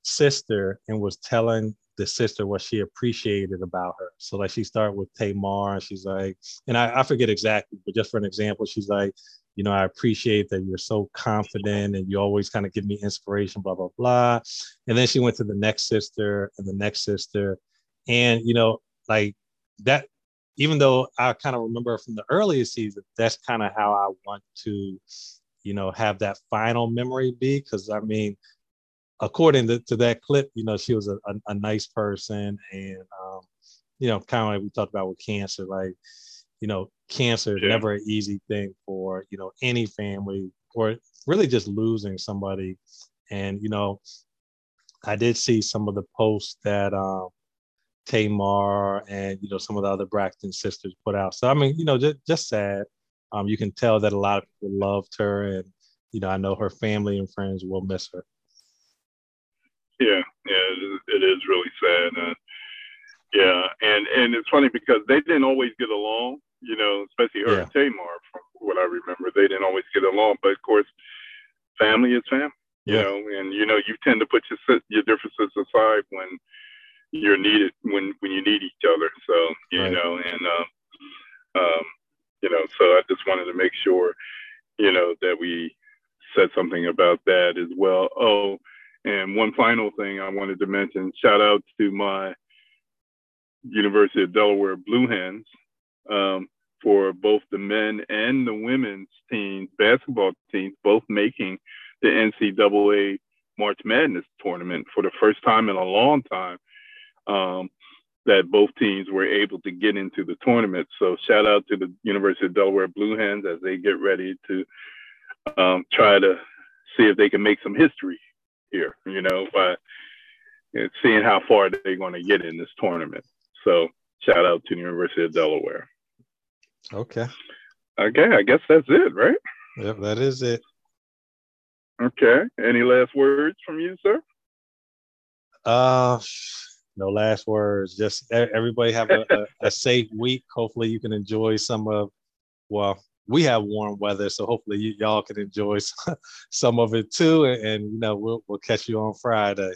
Speaker 4: sister and was telling the sister what she appreciated about her. So like she started with Tamar and she's like, and I, I forget exactly, but just for an example, she's like, you know, I appreciate that you're so confident and you always kind of give me inspiration, blah, blah, blah. And then she went to the next sister and the next sister. And, you know, like that, even though I kind of remember from the earlier season, that's kind of how I want to, you know, have that final memory be. Because I mean, according to, to that clip, you know, she was a, a, a nice person. And, um, you know, kind of like we talked about with cancer, like, you know, cancer is
Speaker 3: Yeah.
Speaker 4: never an easy thing for, you know, any family or really just losing somebody. And, you know, I did see some of the posts that um, Tamar and, you know, some of the other Braxton sisters put out. So, I mean, you know, just, just sad. Um, you can tell that a lot of people loved her and, you know, I know her family and friends will miss her.
Speaker 3: Yeah, yeah, it is, it is really sad. Uh, yeah, and, and it's funny because they didn't always get along, you know, especially her
Speaker 4: Yeah.
Speaker 3: and Tamar, from what I remember. They didn't always get along, but of course, family is family, you
Speaker 4: Yeah.
Speaker 3: know, and, you know, you tend to put your sis- your differences aside when you're needed, when, when you need each other. So, you
Speaker 4: Right.
Speaker 3: know, and, um, um, you know, so I just wanted to make sure, you know, that we said something about that as well. Oh, and one final thing I wanted to mention, shout out to my University of Delaware Blue Hens um, for both the men and the women's teams, basketball teams, both making the N C double A March Madness tournament for the first time in a long time, um, that both teams were able to get into the tournament. So shout out to the University of Delaware Blue Hens as they get ready to um, try to see if they can make some history here, you know, by seeing how far they're going to get in this tournament. So shout out to the University of Delaware.
Speaker 4: Okay.
Speaker 3: Okay, I guess that's it, right?
Speaker 4: Yep, that is it.
Speaker 3: Okay. Any last words from you, sir?
Speaker 4: Uh, no last words. Just e- everybody have a, a, a safe week. Hopefully you can enjoy some of, well, we have warm weather, so hopefully you, y'all can enjoy some, some of it too. And, and you know, we'll we'll catch you on Friday.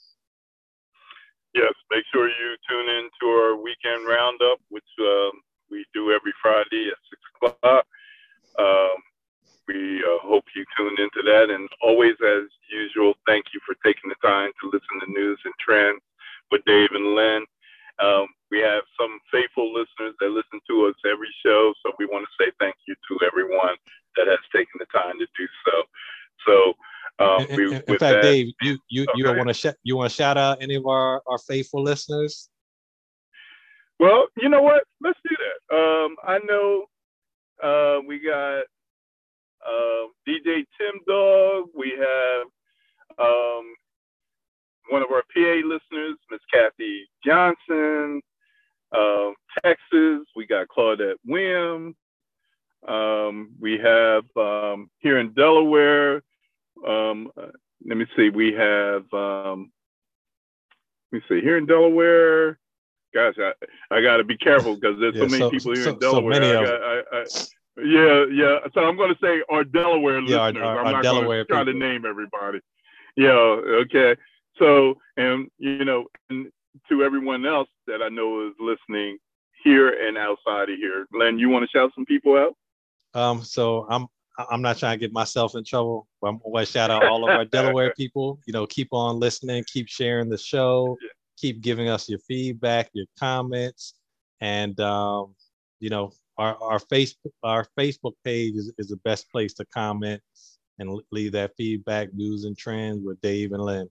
Speaker 3: Yes, make sure you tune in to our weekend roundup, which um, we do every Friday at six o'clock. Um, we uh, hope you tune into that. And always, as usual, thank you for taking the time to listen to News and Trends with Dave and Len. Um, we have some faithful listeners that listen to us every show, so we want to say thank you to everyone that has taken the time to do so. So, um,
Speaker 4: in,
Speaker 3: we,
Speaker 4: in, in
Speaker 3: with
Speaker 4: fact,
Speaker 3: that,
Speaker 4: Dave, you you you
Speaker 3: okay.
Speaker 4: want to sh- you want to shout out any of our, our faithful listeners?
Speaker 3: Well, you know what? Let's do that. Um, I know uh, we got uh, D J Tim Dog. We have um, one of our P A listeners, Miss Kathy Johnson. Um, Texas, we got Claudette Williams. Um, we have um, here in Delaware. Um, let me see. We have. Um, let me see. Here in Delaware. Gosh, I, I got to be careful because there's
Speaker 4: Yeah,
Speaker 3: so many
Speaker 4: so,
Speaker 3: people here
Speaker 4: so,
Speaker 3: in Delaware.
Speaker 4: So many
Speaker 3: I
Speaker 4: of
Speaker 3: got, I, I, yeah, yeah. So I'm going to say our Delaware
Speaker 4: yeah,
Speaker 3: listeners.
Speaker 4: our, our,
Speaker 3: I'm
Speaker 4: our
Speaker 3: not
Speaker 4: Delaware
Speaker 3: going to try
Speaker 4: people.
Speaker 3: to name everybody. Yeah, okay. So, and you know, and to everyone else that I know is listening here and outside of here, Len, you want to shout some people out?
Speaker 4: Um, so I'm I'm not trying to get myself in trouble, but I'm going to shout out all of our Delaware people. You know, keep on listening, keep sharing the show,
Speaker 3: Yeah.
Speaker 4: keep giving us your feedback, your comments, and um, you know, our our Facebook our Facebook page is, is the best place to comment and leave that feedback. News and Trends with Dave and Len.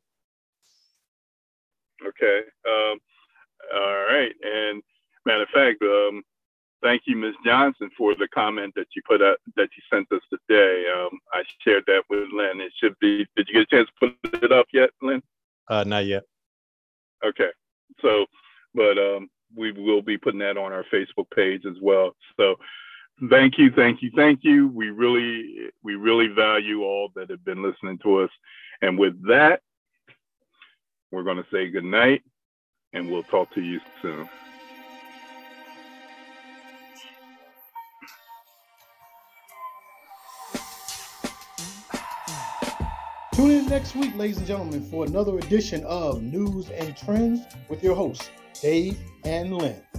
Speaker 3: Okay. Um, all right. And matter of fact, um, thank you, Miz Johnson, for the comment that you put out, that you sent us today. Um, I shared that with Len. It should be. Did you get a chance to put it up yet, Len?
Speaker 4: Uh, not yet.
Speaker 3: Okay. So, but um, we will be putting that on our Facebook page as well. So, thank you, thank you, thank you. We really, we really value all that have been listening to us. And with that, we're going to say good night, and we'll talk to you soon.
Speaker 1: Tune in next week, ladies and gentlemen, for another edition of News and Trends with your hosts, Dave and Lynn.